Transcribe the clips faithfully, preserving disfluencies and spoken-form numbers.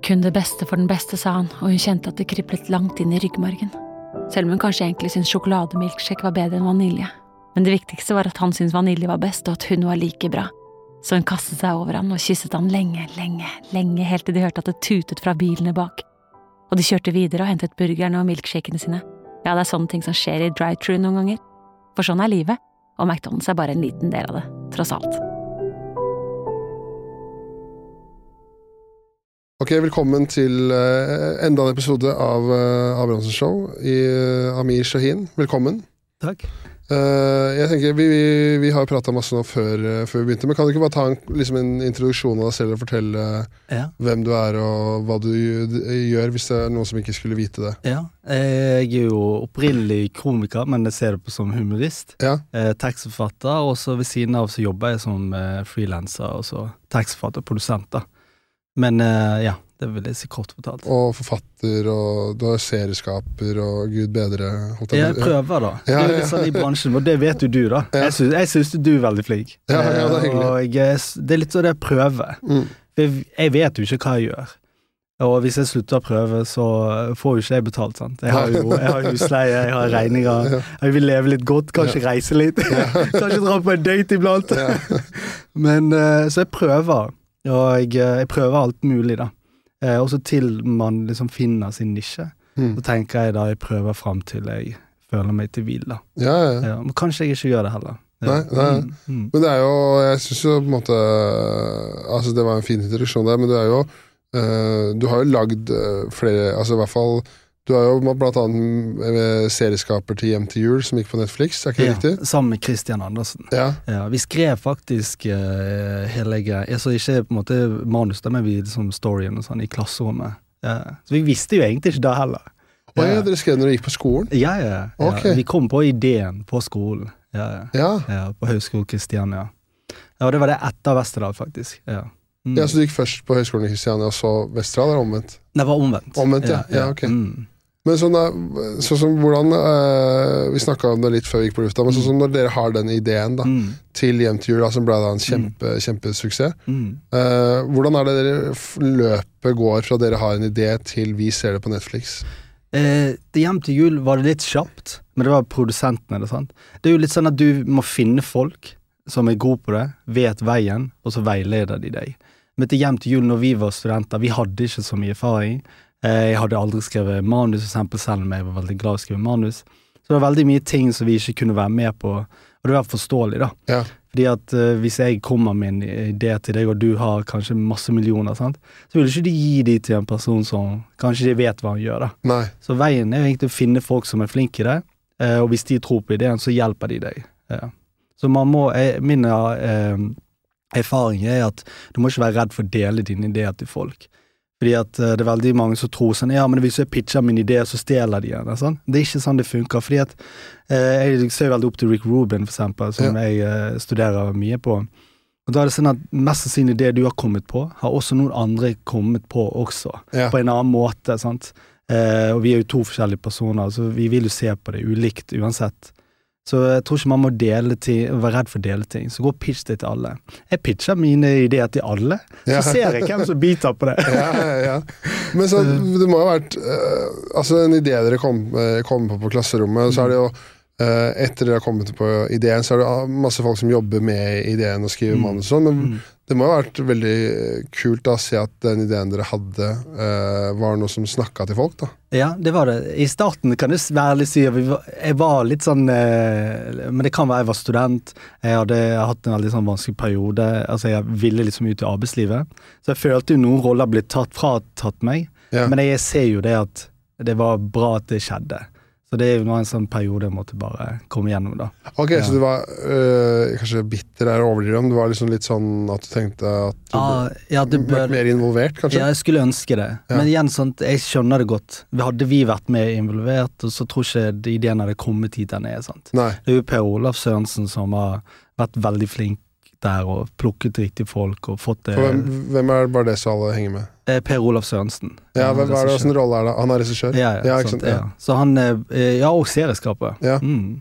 Kun det beste for den beste, sa han, og hun kjente at det kriblet langt inn i ryggmargen. Selv om hun kanskje egentlig syntes sjokolademilkshake var bedre enn vanilje. Men det viktigste var at han syntes vanilje var best, og at hun var like bra. Så hun kastet seg over han og kysset han lenge, lenge, lenge, helt til de hørte at det tutet fra bilene bak. Og de kjørte videre og hentet burgerne og milkshakene sine. Ja, det er sånne ting som skjer i drive-thru noen ganger. For sånn er livet, og McDonald's er bare en liten del av det, tross alt. Ok, velkommen til uh, enda en episode av uh, Abrahamsen Show i uh, Amir Shahin. Velkommen. Takk. Uh, jeg tenker, vi, vi, vi har pratet masse nå før, uh, før vi begynte, men kan du ikke bare ta en, liksom en introduksjon av deg selv og fortelle uh, ja. hvem du er og hva du gjør, hvis det er noen som ikke skulle vite det? Ja, jeg er jo opprinnelig komiker, men jeg ser det på som humorist. Ja. Eh, tekstforfatter, og så ved siden av så jobber jeg som eh, freelancer, og så tekstforfatter og produsent da. Men uh, ja, det vil jeg si kort fortalt. Og forfatter, og du har serieskaper, og Gud bedre. Jeg, jeg prøver da. Ja, ja, ja. Det er litt sånn i bransjen, og det vet jo du da. Ja. Jeg, synes, jeg synes du er veldig flink. Ja, ja, det er hyggelig. Og jeg, det er litt sånn det jeg prøver. Mm. Jeg, jeg vet jo ikke hva jeg gjør. Og hvis jeg slutter å prøve, så får jo ikke jeg betalt, sant? Jeg har jo jeg har husleie, jeg har regninger, jeg vil leve litt godt, kanskje ja. reise litt, kanskje dra på en date iblant. Ja. Men uh, så jeg prøver. Og jeg, jeg prøver alt mulig da. Eh, og så til man liksom finner sin nisje, mm. så tenker jeg da jeg prøver frem til jeg føler meg til hvil da. Ja, ja. Ja, men kanskje jeg ikke gjør det heller. Ja. Nei, nei. Mm, mm. Men det er jo, jeg synes jo på en måte, altså det var en fin introduksjon der, men du er jo, uh, du har jo lagd uh, flere, altså i hvert fall, du har jo blant annet serieskaper til Hjem til jul som gikk på Netflix, er ikke det ja, riktig? Sammen med Christian Andersen. Ja. Ja, vi skrev faktisk uh, hele greia, altså ikke på en måte manus da, men vi som storyen og sånn i klasserommet. Ja. Så vi visste jo egentlig ikke det heller. Å ja, dere skrev når dere gikk på skolen? Ja, ja. ja. Okay. Vi kom på ideen på skolen. Ja, ja. Ja. Ja, på Høgskolen Kristiania. Ja, og det var det etter Vesterdal faktisk. Ja. Mm. Ja, så du gikk først på Høgskolen i Kristiania, og så Vesterdal, eller omvendt? Det var omvendt. Omvendt, ja. Ja, ja, ja ok. Mm. Men sånn, sånn som hvordan, øh, vi snakket om det litt før vi gikk på lufta, men sånn som når dere har den ideen da, mm. til Hjem til jul, da, som ble da en kjempe, mm. kjempesuksess, mm. øh, hvordan er det dere løpet går fra dere har en idé til vi ser det på Netflix? Eh, det Hjem til jul var det litt kjapt, men det var produsentene, det, sant? Det er jo litt sånn at du må finne folk som er gode på det, vet veien, og så veileder de deg. Men til Hjem til jul, når vi var studenter, vi hadde ikke så mye erfaring. Jeg hadde aldri skrevet manus, for eksempel, selv om jeg var veldig glad i å skrive manus. Så det var veldig mye ting som vi ikke kunne være med på, og det var forståelig da. Ja. Fordi at uh, hvis jeg kommer med en idé til deg, og du har kanskje masse millioner, sant? Så vil ikke de gi de til en person som kanskje de vet hva han gjør da. Nei. Så veien er jo egentlig å finne folk som er flinke i det, uh, og hvis de tror på ideen, så hjelper de deg. Ja. Så man må, jeg, min uh, erfaring er at du må ikke være redd for å dele dine ideer til folk. Fordi at uh, det er veldig mange som tror sånn, ja, men hvis jeg pitcher min idé, så stjeler de igjen. Sånn. Det er ikke sånn det funker, fordi at uh, jeg ser veldig opp til Rick Rubin, for eksempel, som ja. jeg uh, studerer mye på. Og da er det sånn at mest av sin idé du har kommet på, har også noen andre kommet på også, ja. På en annen måte, sant? Uh, og vi er jo to forskjellige personer, så vi vil jo se på det ulikt uansett. Så jeg tror ikke man må dele ting, være redd for å dele ting. Så gå og pitch det til alle. Jeg pitcher mine ideer til alle, så ja. Ser jeg hvem som biter på det. Ja, ja, ja. Men så, det må ha vært, uh, altså en idé dere kom, uh, kom på på klasserommet, så er det jo, uh, etter dere har kommet på ideen, så er det masse folk som jobber med ideen og skriver mm. manus og sånn, men mm. det må ha vært veldig kult da, å se at den ideen dere hadde uh, var noe som snakket til folk da. Ja, det var det. I starten kan jeg være litt si at jeg var litt sånn, uh, men det kan være jeg var student, jeg hadde hatt en veldig sånn vanskelig periode, altså jeg ville liksom ut i arbeidslivet, så jeg følte jo noen roller ble tatt fra tatt meg, ja. Men jeg ser jo det at det var bra at det skjedde. Så det er jo nå en sånn periode jeg måtte bare komme gjennom da. Ok, ja. Så du var øh, kanskje bitter der overdrivet, du var liksom litt sånn at du tenkte at du ah, ja, det ble mer involvert, kanskje? Ja, jeg skulle ønske det. Ja. Men igjen, sånt, jeg skjønner det godt. Hadde vi vært mer involvert, og så tror ikke ideen hadde kommet hit der nede, sant? Nei. Det er jo Per Olav Sørensen som har vært veldig flink der og plukket riktige folk og fått det. Hvem, hvem er bare det så alle henger med? Eh, Per Olav Sørensen. Ja, hvem er det, hvordan rolle er det? Han er regissør? Ja, ja, ja, ikke sant, ja. ja. Så han, eh, ja, og serieskaper. Ja. Mm.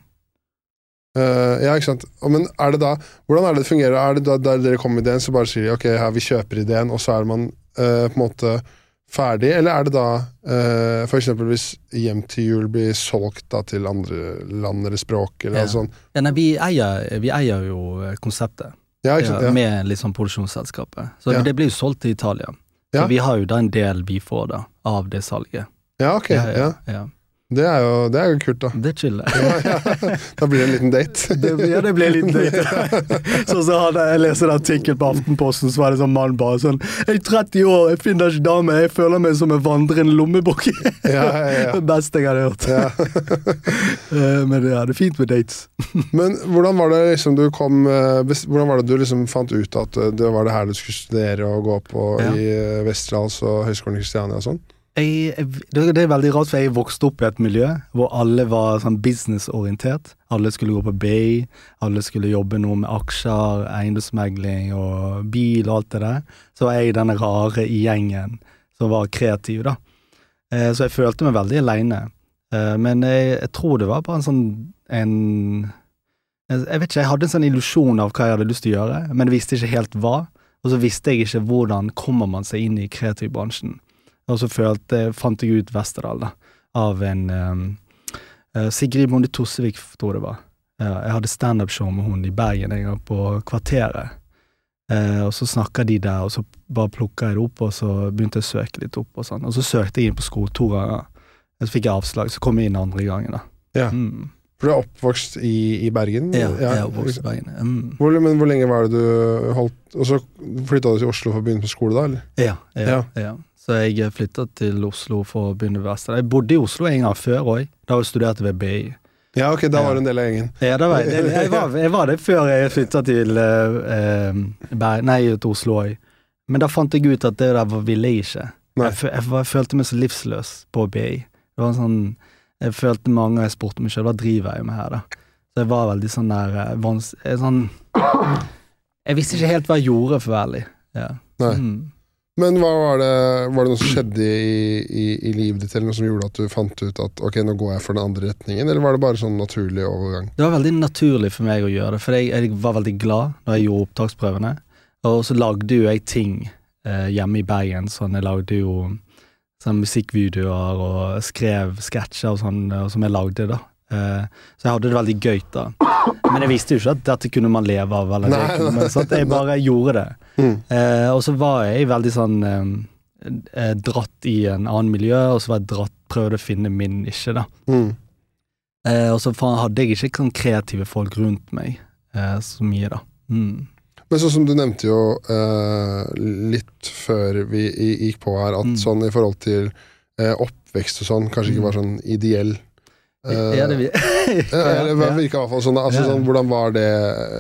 Uh, ja, ikke sant. Men er det da, hvordan er det det fungerer? Er det da der dere kommer med ideen, så bare sier de, ok, her vi kjøper ideen, og så er man uh, på en måte ferdig, eller er det da uh, for eksempel hvis Hjem til jul blir solgt da til andre land eller språk eller ja. noe sånt? Ja, nei, vi eier, vi eier jo konseptet ja, ikke sant? Ja. med litt sånn produksjonsselskapet. Så ja. det blir jo solgt til Italia. Så ja. vi har jo da en del vi får da, av det salget. Ja, ok. Ja, ja. ja. Det er jo det er jo kult da. Det er chill. ja, ja. Da blir det en liten date. det, ja, det blir en liten date. så så hadde jeg lest en artikkel på Aftenposten, så var det sånn mann bare sånn, jeg er tretti år, jeg finner ikke dame, jeg føler meg som en vandrende lommebok. ja, ja, ja. Det beste jeg hadde hørt. Ja. Men ja, det er fint med dates. Men hvordan var det liksom du kom, hvordan var det du liksom fant ut at det var det her du skulle studere og gå på ja. i Westerdals og Høgskolen i Kristiania og sånn? Jeg, jeg, det er veldig rart, for jeg vokste opp i et miljø hvor alle var sånn businessorientert. Alle skulle gå på B I, alle skulle jobbe noe med aksjer, eiendomsmegling og bil og alt det der. Så var jeg denne rare i gjengen som var kreativ da. Eh, så jeg følte meg veldig alene. Eh, men jeg, jeg tror det var bare en sånn, en, jeg vet ikke, jeg hadde en sånn illusjon av hva jeg hadde lyst til å gjøre, men jeg visste ikke helt hva. Og så visste jeg ikke hvordan kommer man seg inn i kreativbransjen. Og så følte, fant jeg ut Westerdal da, av en um, uh, Sigrid Bonde Tossevik, tror det var. Uh, jeg hadde stand-up-show med hun i Bergen en gang på Kvarteret. Uh, og så snakket de der, og så bare plukket jeg det opp, og så begynte jeg å søke litt opp og sånn. Og så søkte jeg inn på skole to ganger. Og så fikk jeg avslag, så kom jeg inn andre gangen da. Ja, mm. for du er oppvokst i, i Bergen? Ja, jeg er oppvokst i Bergen. Mm. Hvor, men hvor lenge var det du holdt, og så flyttet du til Oslo for å begynne på skole da, eller? Ja, ja, ja. ja. Så jeg flyttet til Oslo for å begynne ved Westerdal. Jeg bodde i Oslo en gang før også. Da var jeg studert ved B I. Ja, ok, da var du en del av gjengen. Ja, da var jeg, jeg, var, jeg var det før jeg flyttet til, uh, Ber- nei, til Oslo også. Men da fant jeg ut at det der ville jeg ikke. Jeg, jeg, jeg, jeg følte meg så livsløs på B I. Det var sånn, jeg følte mange, jeg spurte meg selv, hva driver jeg med her da? Så jeg var veldig sånn der, vans, sånn, jeg visste ikke helt hva jeg gjorde for veldig. Ja. Nei. Mm. Men hva var det, var det noe som skjedde i, i, i livet ditt, eller noe som gjorde at du fant ut at ok, nå går jeg for den andre retningen, eller var det bare sånn naturlig overgang? Det var veldig naturlig for meg å gjøre det, for jeg, jeg var veldig glad når jeg gjorde opptaksprøvene, og så lagde jo jeg ting eh, hjemme i Bergen, sånn jeg lagde jo sånn musikkvideoer og skrev sketsjer og sånn, og som jeg lagde da. Uh, så jeg hadde det veldig gøy da. Men jeg visste jo ikke at dette kunne man leve av, eller nei, nei. Men så at jeg bare gjorde det. Mm. Uh, og så var jeg veldig sånn um, uh, dratt i en annen miljø, og så var jeg dratt, prøvde å finne min nisje da. Mm. Uh, og så hadde jeg ikke sånn kreative folk rundt meg uh, så mye da. Mm. Men sånn som du nevnte jo uh, litt før vi gikk på her, at mm. sånn i forhold til uh, oppvekst og sånn, kanskje ikke var sånn ideell. Uh, ja, det vi. ja, det virker i hvert fall sånn, altså, sånn, hvordan var det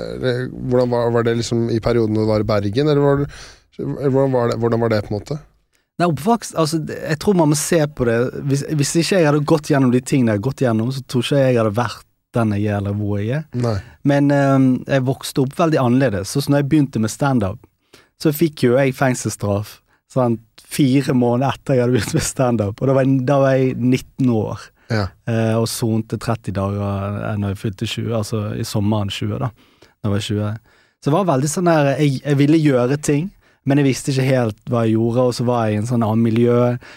hvordan var, var det liksom i perioden du var i Bergen, eller var det, hvordan, var det, hvordan var det på en måte? Nei, oppvokst, altså, jeg tror man må se på det, hvis, hvis ikke jeg hadde gått gjennom de tingene jeg hadde gått gjennom, så tror ikke jeg hadde vært den jeg er, eller hvor jeg er. Nei. Men um, jeg vokste opp veldig annerledes, så når jeg begynte med stand-up, så fikk jo jeg fengselsstraff, sånn fire måneder etter jeg hadde begynt med stand-up, og da var jeg, da var jeg nitten år. Ja. Eh, og sonte tretti dager når jeg fylte tjue, altså i sommeren tjue da, når jeg var tjue. Så det var veldig sånn der, jeg, jeg ville gjøre ting, men jeg visste ikke helt hva jeg gjorde, og så var jeg i en sånn annen miljø,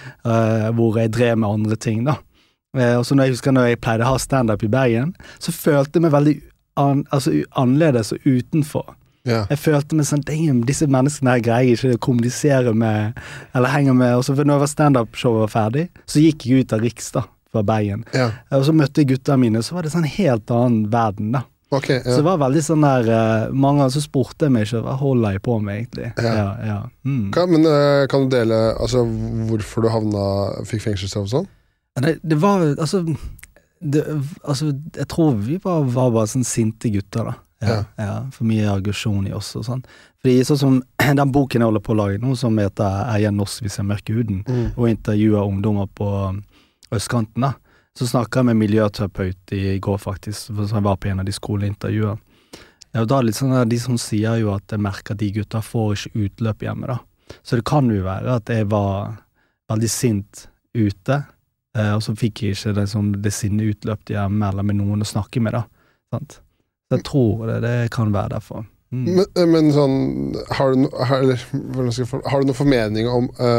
eh, hvor jeg drev med andre ting da. Eh, og så når jeg husker når jeg pleide å ha stand-up i Bergen, så følte jeg meg veldig an, altså, annerledes og utenfor. Ja. Jeg følte meg sånn, damn, disse menneskene her greier ikke å kommunisere med, eller henge med, og så når jeg var stand-up-showet var ferdig, så gikk jeg ut av Riks da, fra Bergen. Ja. Og så møtte jeg gutta mine, så var det sånn helt annen verden da. Okay, ja. Så det var veldig sånn der, uh, mange så spurte jeg meg ikke, hva holder jeg på med egentlig? Ja. Ja, ja. Mm. Kan, men uh, kan du dele, altså, hvorfor du havna, fikk fengselsstraff og sånn? Det, det var, altså, det, altså, jeg tror vi bare var bare sånn sinte gutter da. Ja, ja. Ja, for mye aggresjon i oss og sånn. Fordi sånn som den boken jeg holder på å lage nå, som heter Er jeg norsk hvis jeg mørker huden, mm. og intervjuer ungdommer på østkanten da, så snakket jeg med miljøterapeut i går faktisk, for jeg var på en av de skoleintervjuer. Ja, og da er det litt sånn at de som sier jo at jeg merker at de gutta får ikke utløp hjemme da. Så det kan jo være at jeg var veldig sint ute, eh, og så fikk jeg ikke det, som det sinne utløp hjemme eller med noen å snakke med da. Sant? Så jeg tror det, det kan være derfor. Mm. Men, men sånn, har du, no, har, har du noen formening om uh,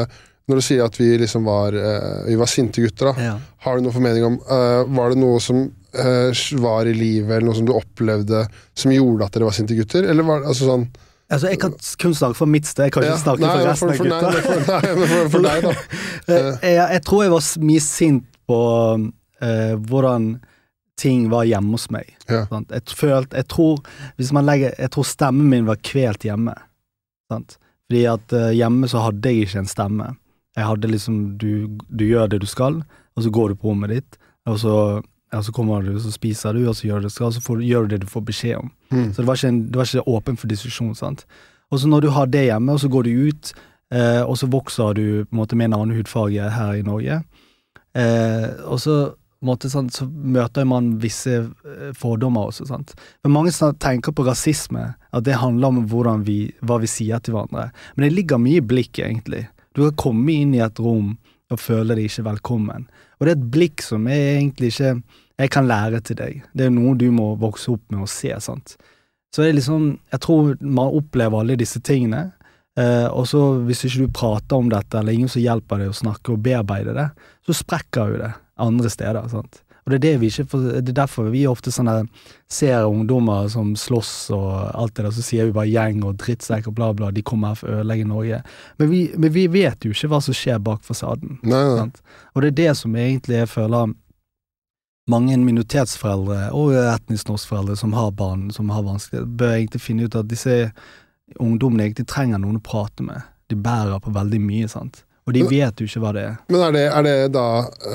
når du sier at vi liksom var, uh, vi var sinte gutter da, Ja. har du noen formening om, uh, var det noe som uh, var i livet, eller noe som du opplevde, som gjorde at dere var sinte gutter, eller var det altså sånn Altså, jeg kan kun snakke for mitt sted, jeg kan ja, ikke snakke nei, for resten for, for, av gutta. Nei, for, nei, men for, for deg da. jeg, jeg, jeg tror jeg var mye sint på uh, hvordan ting var hjemme hos meg. Ja. Sant? Jeg følte, jeg tror, hvis man legger, jeg tror stemmen min var kvelt hjemme. Sant? Fordi at uh, hjemme så hadde jeg ikke en stemme. Jeg hadde liksom, du, du gjør det du skal, og så går du på rommet ditt, og så ja, så kommer du, så spiser du, og så gjør du det skal, så får, gjør du det du får beskjed om. Mm. Så det var, ikke en, det var ikke åpen for diskusjon, sant? Og så når du har det hjemme, og så går du ut, eh, og så vokser du på en måte med en annen hudfarge her i Norge, eh, og så, på en måte, sant, så møter man visse fordommer også, sant? Men mange tenker på rasisme, at det handler om hvordan vi, hva vi sier til hverandre. Men det ligger mye i blikket, egentlig. Du kan komme inn i et rom og føle deg ikke velkommen. Og det er et blikk som er egentlig ikke jeg kan lære til deg. Det er noe du må vokse opp med og se, sant? Så det er liksom, jeg tror man opplever alle disse tingene, eh, og så hvis ikke du prater om dette, eller ingen som hjelper deg å snakke og bearbeide det, så sprekker jo det andre steder, sant? Og det er, det vi ikke, det er derfor vi ofte sånne ser ungdommer som slåss og alt det der, så sier vi bare gjeng og drittsekk og bla bla, de kommer her for å ødelegge Norge. Men vi, men vi vet jo ikke hva som skjer bak fasaden. Nei, nei. Sant? Og det er det som egentlig jeg føler mange minoritetsforeldre og etnisk norskforeldre som har barn, som har vanskelig, bør egentlig finne ut at disse ungdommene egentlig trenger noen å prate med. De bærer på veldig mye, sant? Og de vet jo ikke hva det er. Men er det, er det da,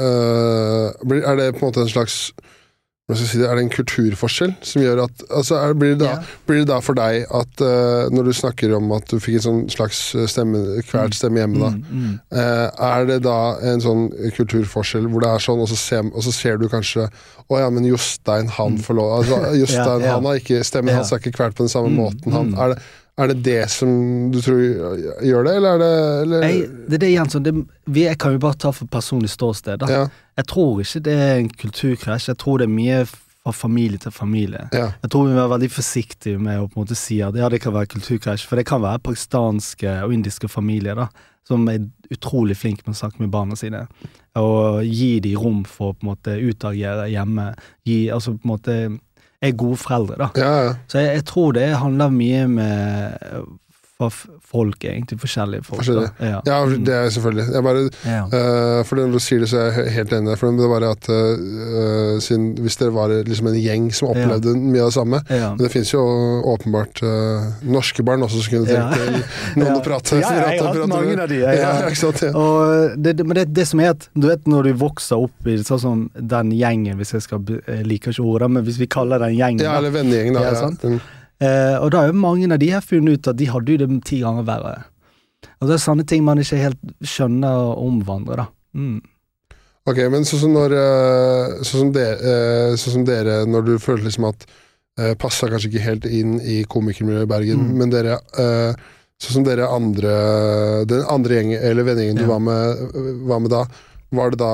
uh, er det på en måte en slags, hva skal jeg si det, er det en kulturforskjell som gjør at, altså er, blir, det da, yeah. blir det da for deg at uh, når du snakker om at du fikk en sånn slags stemme, kveld stemme hjemme da, mm, mm. Uh, er det da en sånn kulturforskjell hvor det er sånn, og så ser, og så ser du kanskje, å ja, men Jostein han mm. får lov, altså Jostein ja, ja. han har ikke, stemmen ja. hans er ikke kveld på den samme mm, måten, han, mm. er det Er det det som du tror gjør det, eller er det... Eller? Jeg, det er det igjen, så det, vi, jeg kan jo bare ta for personlig ståsted da. Ja. Jeg tror ikke det er en kulturkrasj, jeg tror det er mye fra familie til familie. Ja. Jeg tror vi må være veldig forsiktige med å på en måte si at ja, det kan være kulturkrasj, for det kan være pakistanske og indiske familier da, som er utrolig flinke med å snakke med barna sine, og gi de rom for på en måte utagere hjemme, gi, altså på en måte... er gode foreldre da. Ja, ja. Så jeg, jeg tror det handler mye med for folk, egentlig forskjellige folk. Forskjellige. Ja. ja, det er selvfølgelig. Jeg bare, ja. uh, for når du sier det, så er jeg helt enig. For det er bare at uh, siden, hvis dere var liksom en gjeng som opplevde ja. mye av det samme, ja. men det finnes jo åpenbart uh, norske barn også som kunne tenkt til noen ja. å prate. Ja, jeg har hatt mange av de. Ja, ja. Ja, ikke sant, ja. Og det, det, men det, det som er at, du vet når du vokser opp i sånn som den gjengen, hvis jeg skal, jeg liker ikke ordet, men hvis vi kaller den gjengen. Ja, eller vennegjengen da. Ja, sant? Ja. Eh, og da er jo mange av de her funnet ut at de hadde jo det ti ganger verre. Og det er sånne ting man ikke helt skjønner om hverandre da. Mm. Ok, men sånn som når sånn som, dere, sånn som dere, når du følte liksom at uh, passet kanskje ikke helt inn i komikermiljøet i Bergen, mm. men dere, uh, sånn som dere andre, den andre gjengen, eller vennegjengen ja. du var med, var med da, var det da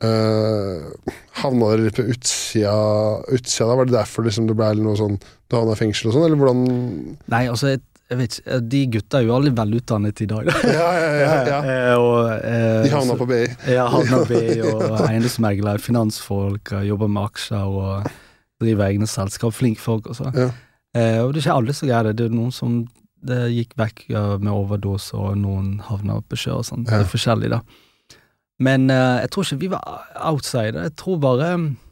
uh, havna dere litt på utsida, utsida da? Var det derfor liksom det ble noe sånn du havna i fengsel og sånn, eller hvordan? Nei, altså, jeg, jeg vet ikke, de gutta er jo aldri velutdannet i dag da. Ja, ja, ja, ja. ja. og, uh, de havna på B I. Ja, havna på B I, og eiendomsmegler, finansfolk, jobber med aksjer og driver egne selskap, flink folk og så. Ja. Uh, og det er ikke alle så greier det, det er noen som det gikk vekk uh, med overdose, og noen havna på kjør og sånn, ja. Det er forskjellig da. Men uh, jeg tror ikke vi var outsider, jeg tror bare,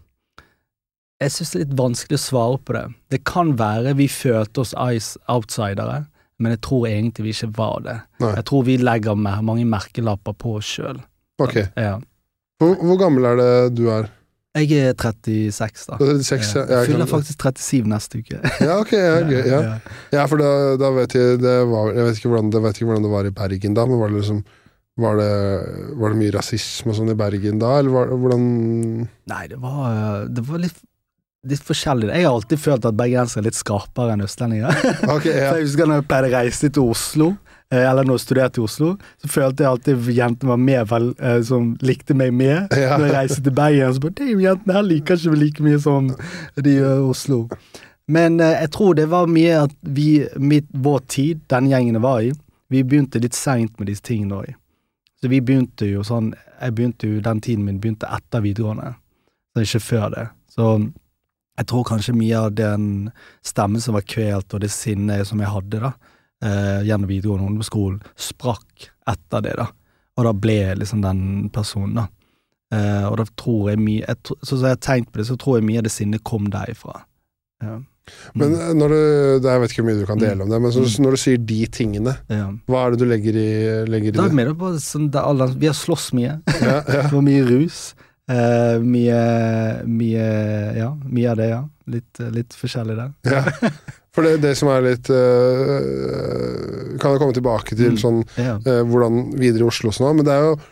jeg synes det er litt vanskelig å svare på det. Det kan være vi følte oss outsidere, men jeg tror egentlig vi ikke var det. Nei. Jeg tror vi legger mer, mange merkelapper på oss selv. Ok. Ja. Hvor, hvor gammel er det du er? Jeg er trettiseks da. trettiseks, ja. Jeg fyller faktisk trettisju neste uke. Ja, ok, ja, gøy, ja. Ja, for da, da vet jeg, det var, jeg vet ikke hvordan, jeg vet ikke hvordan det var i Bergen da, men var det liksom, Var det, var det mye rasisme og sånn i Bergen da, eller var, hvordan? Nei, det var, det var litt, litt forskjellig. Jeg har alltid følt at bergensere er litt skarpere enn østlendinger. Okay, ja. Så jeg husker når jeg pleide å reise til Oslo, eller når jeg studerte i Oslo, så følte jeg alltid at jentene var med, vel, som likte meg med. Ja. Når jeg reiste til Bergen, så bare, de jentene her liker ikke like mye som de gjør i Oslo. Men jeg tror det var mye at vi, mitt, vår tid, den gjengen jeg var i, vi begynte litt sent med disse tingene også. Så vi begynte jo sånn, jeg begynte jo, den tiden min begynte etter videregående, så ikke før det. Så jeg tror kanskje mye av den stemmen som var kvelt, og det sinnet som jeg hadde da, eh, gjennom videregående ungdomsskolen, sprakk etter det da. Og da ble jeg liksom den personen da. Eh, og da tror jeg mye, jeg, så som jeg har tenkt på det, så tror jeg mye av det sinnet kom derifra. Ja. Men når du, det, jeg vet ikke hvor mye du kan dele om det, men så, når du sier de tingene, ja. Hva er det du legger i, legger i da det? Er med det på, sånn, det alle, vi har slåss mye, ja, ja. Det var mye rus, eh, mye, mye, ja, mye av det, ja. Litt, litt forskjellig der. Ja. For det, det som er litt, uh, kan jeg komme tilbake til mm. sånn, ja. uh, hvordan videre i Oslo og sånn, men det er jo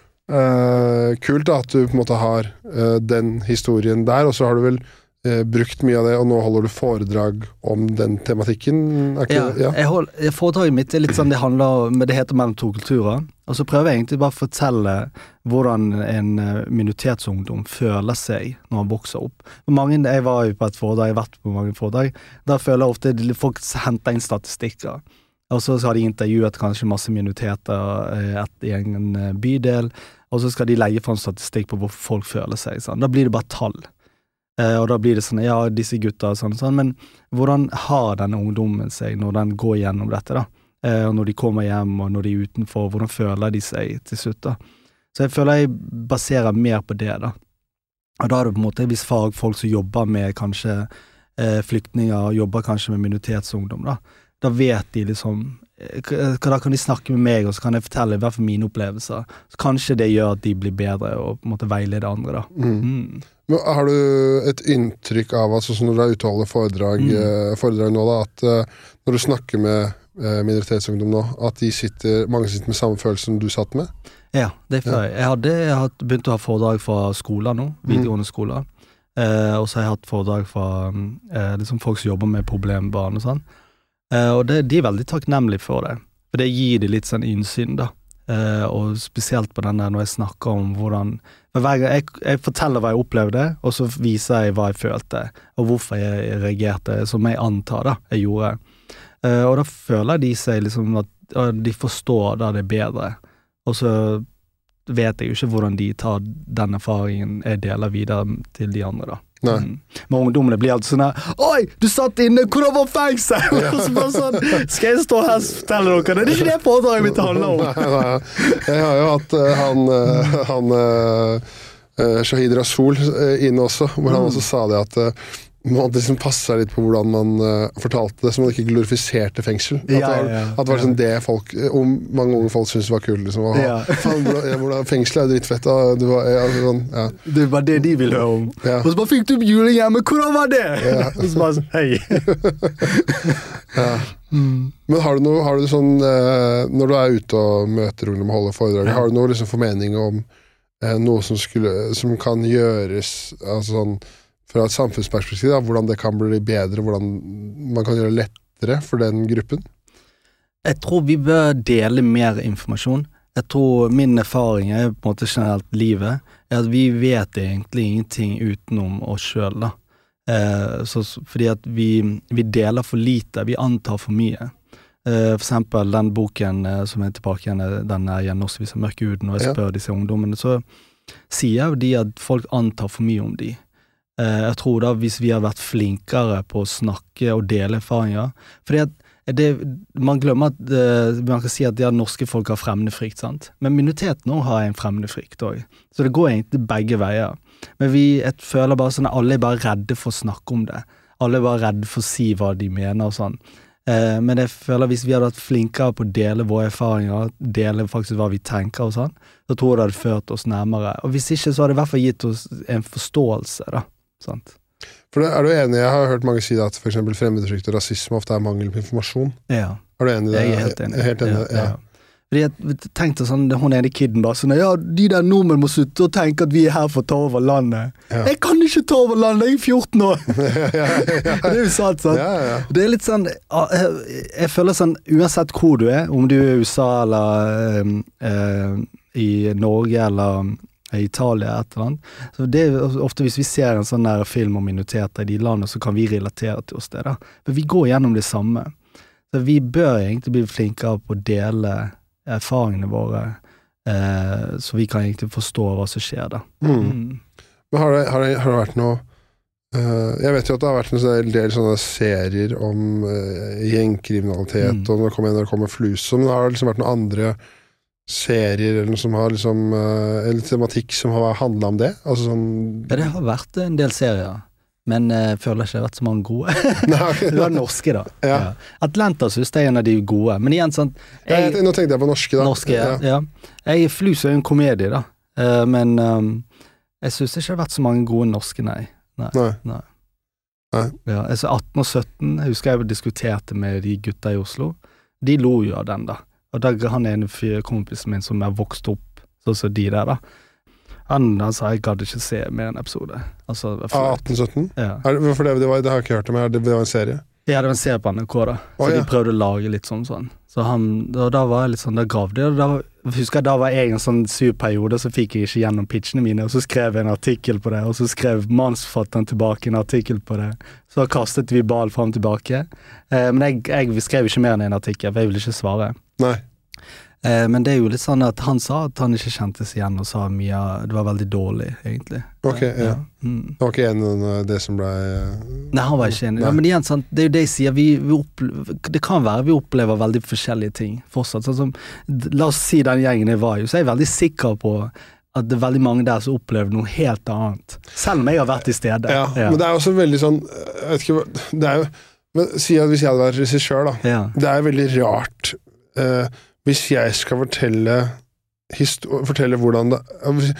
uh, kult da, at du på en måte har uh, den historien der, og så har du vel Eh, brukt mye av det, og nå holder du foredrag om den tematikken. Er ikke, ja, ja. Jeg hold, foredraget mitt er litt sånn, det handler om, det heter mellom to kulturer, og så prøver jeg egentlig bare å fortelle hvordan en minoritetsungdom føler seg når han vokser opp. Mange, jeg var jo på et foredrag, jeg har vært på mange foredrag, der føler jeg ofte at folk henter inn statistikker, og så har de intervjuet kanskje masse minoriteter i en bydel, og så skal de legge frem statistikk på hvorfor folk føler seg sånn. Da blir det bare tall. Uh, og da blir det sånn, ja, disse gutta og sånn, sånn, men hvordan har denne ungdommen seg når den går gjennom dette da? Uh, og når de kommer hjem, og når de er utenfor, hvordan føler de seg til slutt da? Så jeg føler jeg baserer mer på det da. Og da er det på en måte hvis fagfolk som jobber med kanskje uh, flyktninger, jobber kanskje med minoritetsungdom da, da vet de liksom, uh, da kan de snakke med meg, og så kan jeg fortelle i hvert fall mine opplevelser. Så kanskje det gjør at de blir bedre, og på en måte veilede andre da. Mm. Mm. Men har du et inntrykk av, altså når du er ute og holder foredrag, mm. eh, foredrag nå da, at eh, når du snakker med eh, minoritetsungdom nå, at de sitter, mange sitter med samme følelse som du satt med? Ja, det er for ja. Jeg hadde jeg hadde begynt å ha foredrag fra skoler nå, videregående skoler, eh, og så har jeg hatt foredrag fra eh, liksom folk som jobber med problembarn og sånn, eh, og det, de er veldig takknemlige for det, for det gir de litt sånn innsyn da. Uh, og spesielt på den der når jeg snakker om hvordan for hver gang jeg, jeg forteller hva jeg opplevde, og så viser jeg hva jeg følte og hvorfor jeg reagerte som jeg antar da, jeg gjorde uh, og da føler de seg liksom at uh, de forstår da det er bedre, og så vet jeg jo ikke hvordan de tar den erfaringen jeg deler videre til de andre da. Mm. Men ungdommene blir alltid sånn her, oi, du satt inne, hvordan var fengsel? Ja. Og så bare sånn, skal jeg stå her og fortelle dere det? Det er ikke det foredraget mitt handler om. Nei, nei. Jeg har jo hatt uh, han, uh, han uh, uh, Shahid Rasool uh, inne også, hvor han mm. også sa det at uh, man liksom passe seg litt på hvordan man uh, fortalte det, så man ikke glorifiserte fengsel. At, ja, det, var, ja, at det var liksom det folk, om mange unge folk syntes var kult, liksom. Og, ja. Faen, hvordan, hvordan, fengsel er drittfett, da. Du var, ja, sånn, ja. Det var det de ville høre om. Ja. Og så bare fikk du opp juling hjemme, hvordan var det? Ja. Og så bare sånn, hei. Ja. Mm. Men har du noe, har du sånn, uh, når du er ute og møter ungdom og holder foredrag, ja. Har du noe liksom formening om uh, noe som, skulle, som kan gjøres, altså sånn, fra et samfunnsperspektiv, da, hvordan det kan bli bedre, hvordan man kan gjøre det lettere for den gruppen? Jeg tror vi bør dele mer informasjon. Jeg tror min erfaring er på en måte generelt livet, er at vi vet egentlig ingenting utenom oss selv da. Eh, så, fordi at vi, vi deler for lite, vi antar for mye. Eh, for eksempel den boken eh, som er tilbake igjen, den er igjen også viser mørke uten, og jeg spør ja. Disse ungdommene, så sier de at folk antar for mye om de. Jeg tror da hvis vi har vært flinkere på å snakke og dele erfaringer, fordi at det, man glemmer at man kan si at de norske folk har fremmedfrykt, sant? Men minoriteten også har en fremmedfrykt også, så det går egentlig begge veier. Men vi jeg føler bare sånn at alle er bare redde for å snakke om det, alle er bare redde for å si hva de mener og sånn. Men jeg føler hvis vi hadde vært flinkere på å dele våre erfaringer, dele faktisk hva vi tenker og sånn, så tror jeg det hadde ført oss nærmere. Og hvis ikke så hadde det i hvert fall gitt oss en forståelse da. Sant. For det, er du enig, jeg har hørt mange si at for eksempel fremmedfrykt og rasisme ofte er mangel på informasjon. Ja. Er du enig i det? Jeg er helt enig. Jeg er helt enig, ja. ja. Ja. Fordi jeg tenkte sånn, hun ene kidden da, sånn, ja, de der nordmenn må slutte og tenke at vi er her for å ta over landet. Ja. Jeg kan ikke ta over landet, jeg er fjorten år. ja, ja, ja. Det er jo sant, sant? Ja, ja. Det er litt sånn, jeg, jeg føler sånn, uansett hvor du er, om du er i U S A eller øh, øh, i Norge eller i Italia et eller annet. Så det er ofte hvis vi ser en sånn der film om minoriteter i de landene, så kan vi relatere til oss det da. For vi går gjennom det samme. Så vi bør egentlig bli flinkere på å dele erfaringene våre Eh, så vi kan egentlig forstå hva som skjer da. Mm. Mm. Men har det, har, det, har det vært noe uh, Jeg vet jo at det har vært en del, del sånne serier om uh, gjengkriminalitet, mm. og når det kommer, når det kommer Fluso, men har det liksom vært noen andre serier eller noe som har liksom uh, en tematikk som har handlet om det? Altså sånn Ja, det har vært en del serier, men jeg uh, føler ikke det har vært så mange gode. Det var norske da. Ja. Ja. Atlanta synes jeg er en av de gode, men igjen sånn jeg, jeg, Nå tenkte jeg på norske da. Norske, ja. ja. Jeg Fluso er en komedie da, uh, men um, jeg synes ikke det har vært så mange gode norske, nei. Nei. Nei. nei. nei. Ja, altså atten og sytten, jeg husker jeg diskuterte med de gutta i Oslo. De lo jo av den da. Og da han er en kompisen min som er vokst opp, sånn som de der da. Han, han sa, jeg gadd ikke se mer en episode. Altså, av atten sytten? Ja. Er det, for det, det, var, det har jeg ikke hørt om, det var en serie? Ja, det var en serie på N R K da. Så oh, ja. de prøvde å lage litt sånn sånn. Så han, da, da var jeg litt sånn, da gravde jeg, og da husker jeg, da var jeg en sånn sur periode, så fikk jeg ikke gjennom pitchene mine, og så skrev jeg en artikkel på det, og så skrev mannsforfatteren tilbake en artikkel på det. Så kastet vi ball frem tilbake. Eh, men jeg, jeg skrev ikke mer enn en artikkel, for jeg ville ikke svare. Nei. Eh, men det er jo litt sånn at han sa at han ikke kjentes igjen, og sa mye, det var veldig dårlig, egentlig. Ok, ja. ja. Mm. Det var ikke en av det som ble... Nei, han var ikke enig. Ja, men igjen, sant, det er jo det jeg sier, vi, vi opplever, det kan være vi opplever veldig forskjellige ting, fortsatt. Sånn som, la oss si den gjengen jeg var i, så er jeg veldig sikker på at det er veldig mange der som opplever noe helt annet. Selv om jeg har vært i stedet. Ja, ja. Men det er også veldig sånn, jeg vet ikke, det er jo, men si at hvis jeg hadde vært regissør da, ja. Det er veldig rart, uh, hvis jeg skal fortelle fortelle hvordan det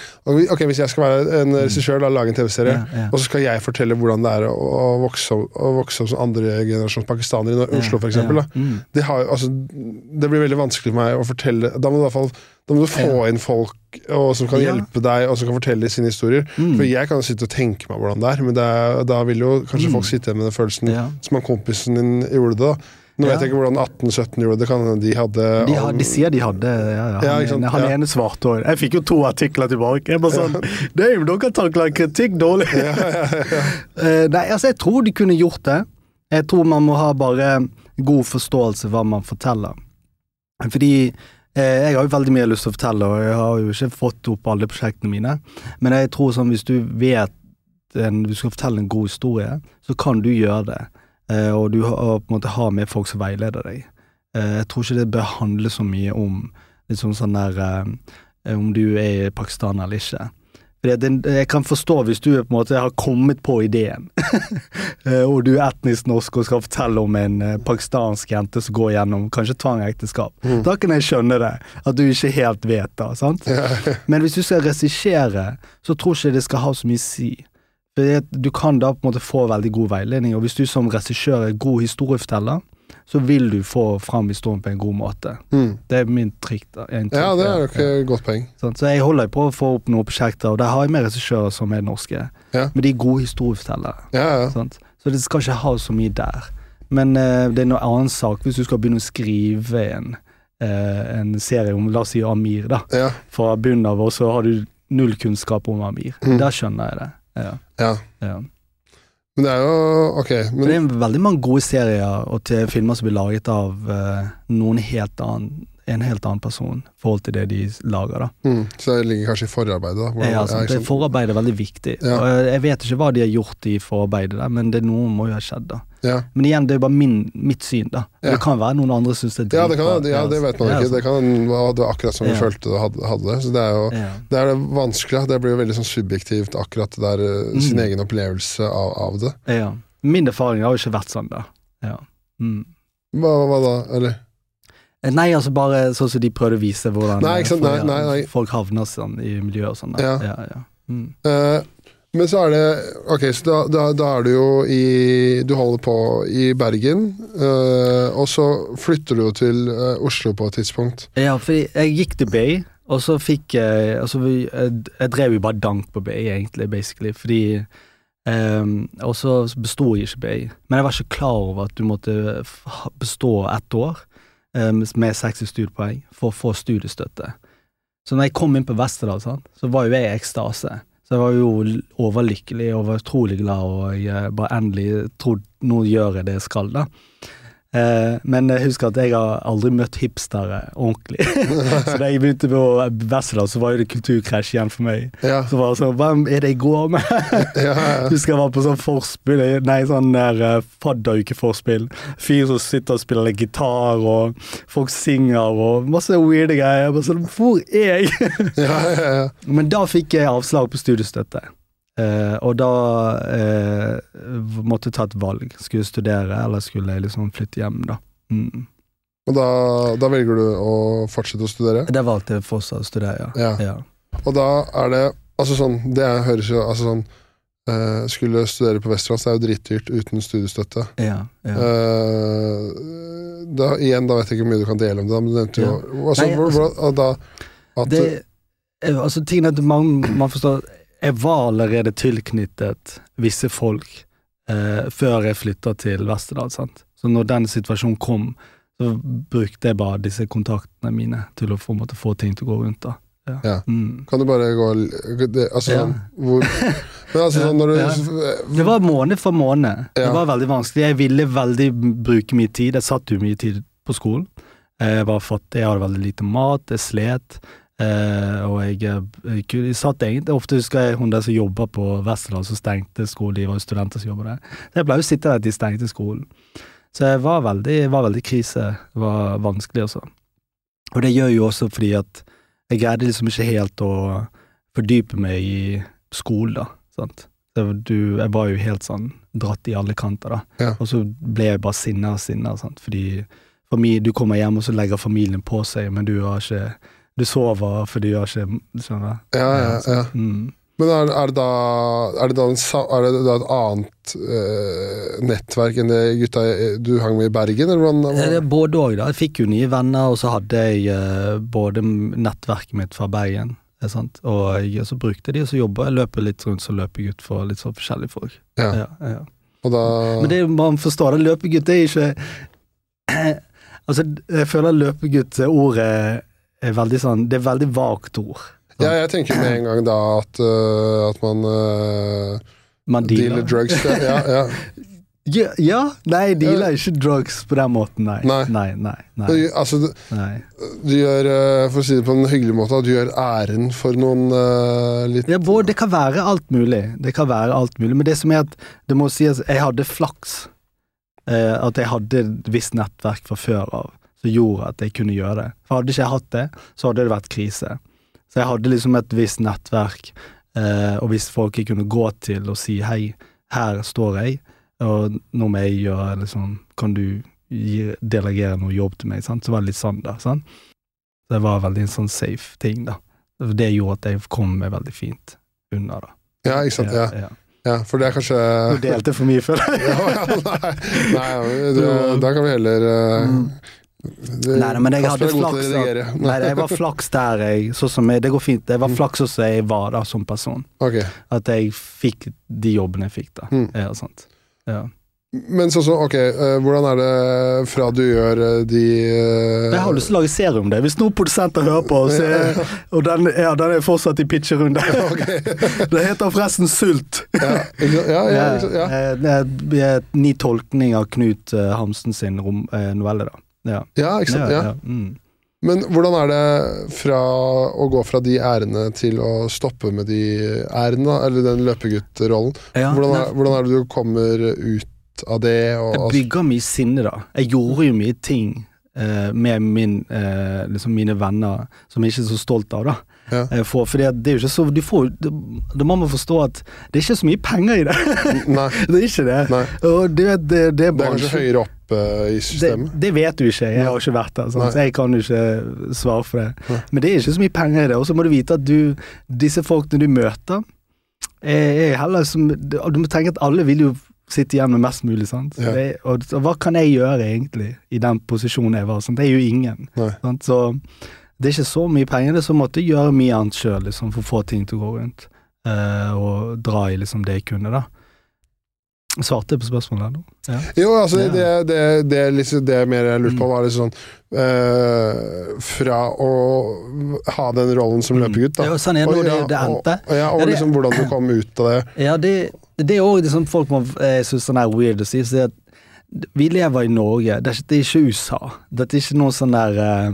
ok, hvis jeg skal være en regissør og lage en tv-serie, ja, ja. og så skal jeg fortelle hvordan det er å, å vokse opp å vokse opp som andre generasjons pakistanere i Oslo for eksempel, ja, ja. Mm. det, har, altså, det blir veldig vanskelig for meg å fortelle, da må du i hvert fall da må du få ja. inn folk og, som kan ja. hjelpe deg, og som kan fortelle sine historier, mm. for jeg kan sitte og tenke meg hvordan det er, men det er, da vil jo kanskje mm. folk sitte med den følelsen ja. som han kompisen din gjorde det da. Nå vet jeg ikke hvordan atten sytten gjorde det, kan de hadde... De, had, de sier de hadde, ja, ja. ja han, han ja. ene svarte år. Jeg fikk jo to artikler tilbake. Jeg bare sånn, det er jo dere takler kritikk dårlig. Ja, ja, ja. uh, nei, altså jeg tror de kunne gjort det. Jeg tror man må ha bare god forståelse hva man forteller. Fordi uh, jeg har jo veldig mye lyst til å fortelle, og jeg har jo ikke fått opp alle prosjektene mine. Men jeg tror sånn, hvis du vet, en, du skal fortelle en god historie, så kan du gjøre det. Uh, og du har, på en måte har med folk som veileder deg. Uh, jeg tror ikke det bør handle så mye om liksom sånn der, uh, om du er i Pakistan eller ikke. For det, det, jeg kan forstå hvis du på en måte har kommet på ideen, uh, og du er etnisk norsk og skal fortelle om en uh, pakistansk jente som går gjennom kanskje tvangekteskap. Mm. Da kan jeg skjønne det, at du ikke helt vet da, sant? Men hvis du skal regissere, så tror jeg ikke det skal ha så mye si. Du kan da på en måte få veldig god veiledning, og hvis du som regissør er god historieforteller, så vil du få fram historien på en god måte. Mm. Det er min trikk da. Trikk, ja, det er jo ikke ja. godt poeng. Sånn, så jeg holder på å få opp noen prosjekter, og der har jeg med regissører som er norske, ja. men de er gode historiefortellere. Ja, ja. Sånn? Så det skal ikke ha så mye der. Men uh, det er noe annen sak, hvis du skal begynne å skrive en, uh, en serie om, la oss si Amir da, ja. fra bunnen av, og så har du null kunnskap om Amir. Mm. Der skjønner jeg det. Ja. Ja. ja. Men det er jo, ok. Men... Det er veldig mange gode serier og til filmer som blir laget av uh, noen helt annen, en helt annen person i forhold til det de lager da. Mm. Så det ligger kanskje i forarbeidet da? Hvordan, ja, altså, det forarbeidet er veldig viktig. Ja. Og jeg vet ikke hva de har gjort i forarbeidet der, men det er noe må jo ha skjedd da. Ja. Men igjen, det er bare min, mitt syn da. Ja. Det kan være noen andre synes det er dritbra. Ja, det, kan, ja, det vet man ikke. Det kan være akkurat som vi ja. følte det hadde, hadde det. Så det er jo ja. det er det vanskelig. Det blir jo veldig sånn subjektivt akkurat det der, mm. sin egen opplevelse av, av det. Ja. Min erfaring har jo ikke vært sånn da. Ja. Mm. Hva, hva da, eller? Nei, altså bare sånn som de prøvde å vise hvordan nei, ikke sant? Nei, nei, nei. folk havner sånn i miljøet og sånn da. Ja. Ja, ja. Mm. Uh, Men så er det, ok, så da, da, da er du jo i, du holder på i Bergen, øh, og så flytter du jo til øh, Oslo på et tidspunkt. Ja, for jeg gikk til B I, og så fikk jeg, altså jeg, jeg drev jo bare dank på B I egentlig, basically, fordi, um, og så bestod jeg ikke B I. Men jeg var ikke klar over at du måtte bestå ett år um, med seksti studiepoeng for å få studiestøtte. Så når jeg kom inn på Vesterdal, sånn, så var jo jeg i ekstase. Så jeg var jo overlykkelig og var utrolig glad, og jeg bare endelig trodde, nå gjør jeg det jeg skal da. Eh, men jeg husker at jeg har aldri møtt hipstere ordentlig. Så da jeg begynte på Westerdals, så var jo det kulturkrasj igjen for meg. Ja. Så var det sånn, hvem er det jeg går med? Ja, ja. Husker jeg var på sånn forspill, nei, sånn der uh, fadderuke-forspill. Fyr som sitter og spiller litt gitar, og folk synger, og masse weirde greier. Jeg bare sånn, hvor er jeg? Ja, ja, ja. Men da fikk jeg avslag på studiestøtte. Uh, og da uh, måtte jeg ta et valg. Skulle jeg studere, eller skulle jeg liksom flytte hjem da. Mm. Og da, da velger du å fortsette å studere? Det valgte jeg fortsatt å studere, ja. Ja. Ja. Og da er det, altså sånn, det høres jo, altså sånn, uh, skulle studere på Westerdals, det er jo dritdyrt uten studiestøtte. Ja, ja. Uh, da, igjen, da vet jeg ikke hvor mye du kan dele om det, men du nevnte jo, Ja. altså, Nei, hvor, altså, hvor, og da, at, Det, eh, altså, tingen er at man, man forstår, jeg var allerede tilknyttet visse folk eh, før jeg flyttet til Westerdals, sant? Så når den situasjonen kom, så brukte jeg bare disse kontaktene mine til å få, måtte, få ting til å gå rundt da. Ja. Ja. Mm. kan du bare gå, det, altså, Ja. sånn, hvor, men altså, sånn, når du, Ja. Det var måned for måned. Ja. Det var veldig vanskelig. Jeg ville veldig bruke mye tid. Jeg satt jo mye tid på skolen. Jeg var fattig, jeg hadde veldig lite mat, jeg slet. Uh, og jeg, jeg, jeg satt egentlig, ofte husker jeg hun der som jobber på Westerdals som stengte skolen, de var jo studenter som jobber der. Så jeg ble jo sitte der til de stengte skolen. Så jeg var veldig, var veldig krise, det var vanskelig også. Og det gjør jo også fordi at jeg greide liksom ikke helt å fordype meg i skolen da, sant? Så du, jeg var jo helt sånn dratt i alle kanter da. Ja. Og så ble jeg bare sinne og sinne, sant? Fordi familie, du kommer hjem og så legger familien på seg, men du har ikke du sover fordi du har ikke skjønner. ja, ja, ja. Mm. Men er, er, det da, er det da en, sa- er det da et annet eh, nettverk enn det gutta du hang med i Bergen, eller hvordan? Det er både og da. Jeg fikk jo nye venner, og så hadde jeg eh, både nettverket mitt fra Bergen, er sant? Og jeg, så brukte de, og så jobber jeg, løper litt rundt som løpegutt for litt så forskjellige folk. Ja. Ja, ja. Og da, Men det er jo, man forstår det, løpegutt det er ikke altså, jeg føler løpegutt ordet er veldig sånn, det er veldig vagt ord. Sant? ja, jeg tenker med en gang da at, uh, at man uh, Man dealer dealer. drugs, ja, ja, ja. Ja, ja, nei, dealer ikke drugs på den måten, nei. Nei. Nei, nei, nei. Du, altså, du, nei. du gjør, uh, for å si det på en hyggelig måte, at du gjør æren for noen uh, litt... Ja, både, det kan være alt mulig, det kan være alt mulig, men det som er at, det må si at jeg hadde flaks, eh, at jeg hadde et visst nettverk fra før av, som gjorde at jeg kunne gjøre det. For hadde ikke jeg hatt det, så hadde det vært krise. Så jeg hadde liksom et visst nettverk, eh, og hvis folk jeg kunne gå til og si, hei, her står jeg, og nå må jeg gjøre, liksom, kan du gi, delegere noe jobb til meg, sant? Så var det litt sånn da, sant? Så det var veldig en sånn safe ting da. Det gjorde at jeg kom meg veldig fint unna da. Ja, ikke sant, ja. ja. Ja, for det er kanskje... Du delte for mye før. ja, ja, nei, nei du, da kan vi heller... Uh, det, Nei, nei, men jeg Kasper hadde er god til å flaks redigere. at, Nei, jeg var flaks der jeg, sånn som jeg, det går fint, jeg var flaks også jeg var da som person, Ok. at jeg fikk de jobbene jeg fikk da, Mm. ja, sant. Ja. Men sånn så, ok, uh, hvordan er det fra du gjør uh, de... Uh, Jeg har lyst til å lage serie om det, hvis noen produsenter hører på, så er, og den, ja, den er fortsatt i pitcherunde. okay. Det heter forresten Sult. ja, ikke sant? ja, ja, ikke sant? ja. Eh, Det er, det er et ny tolkning av Knut eh, Hamsen sin rom, eh, novelle da. Ja. Ja, ikke sant, ja. Ja, ja. Mm. Men hvordan er det fra å gå fra de ærene til å stoppe med de ærene, eller den løpeguttrollen? Ja, Hvordan, nei. er- hvordan er det du kommer ut av det? Og, Jeg bygger mye sinne da. Jeg gjorde jo mye ting eh, med min, eh, liksom mine venner som jeg ikke er så stolt av da. Ja. Eh, for, fordi at det er jo ikke så, du får, det, da må man forstå at det er ikke så mye penger i det. Nei, Det er ikke det. nei. Og det, det, det er Det er bare kanskje høyere opp uh, i det, systemet? det vet du ikke, jeg har ikke vært der, sant? Nei. Så jeg kan jo ikke svare for det. Nei. Men det er ikke så mye penger i det, og så må du vite at du, disse folkene du møter, er, er heller som, du må tenke at alle vil jo sitte igjen med mest mulig, sant? Ja. Det, og, og hva kan jeg gjøre egentlig i den posisjonen jeg var? Sant? Det er jo ingen. Nei. Sant? Så det er ikke så mye penger, det er så måtte jeg gjøre mye annet selv, liksom, for å få ting til å gå rundt, eh, og dra i liksom det jeg kunne da. Svarte jeg på spørsmålet nå? Ja. Jo, altså, Ja. det, det, det, er liksom, det mer jeg lurte på var litt sånn uh, fra å ha den rollen som løpegutt, da. Ja, sånn er det Og, når det, ja, det endte. Og, ja, og Ja, det- liksom hvordan du kom ut av det. Ja, det, det er også det som folk må, jeg synes sånn er weird å si, så det, at vi lever i Norge, det er, det er ikke U S A. Det er ikke noe sånn der uh,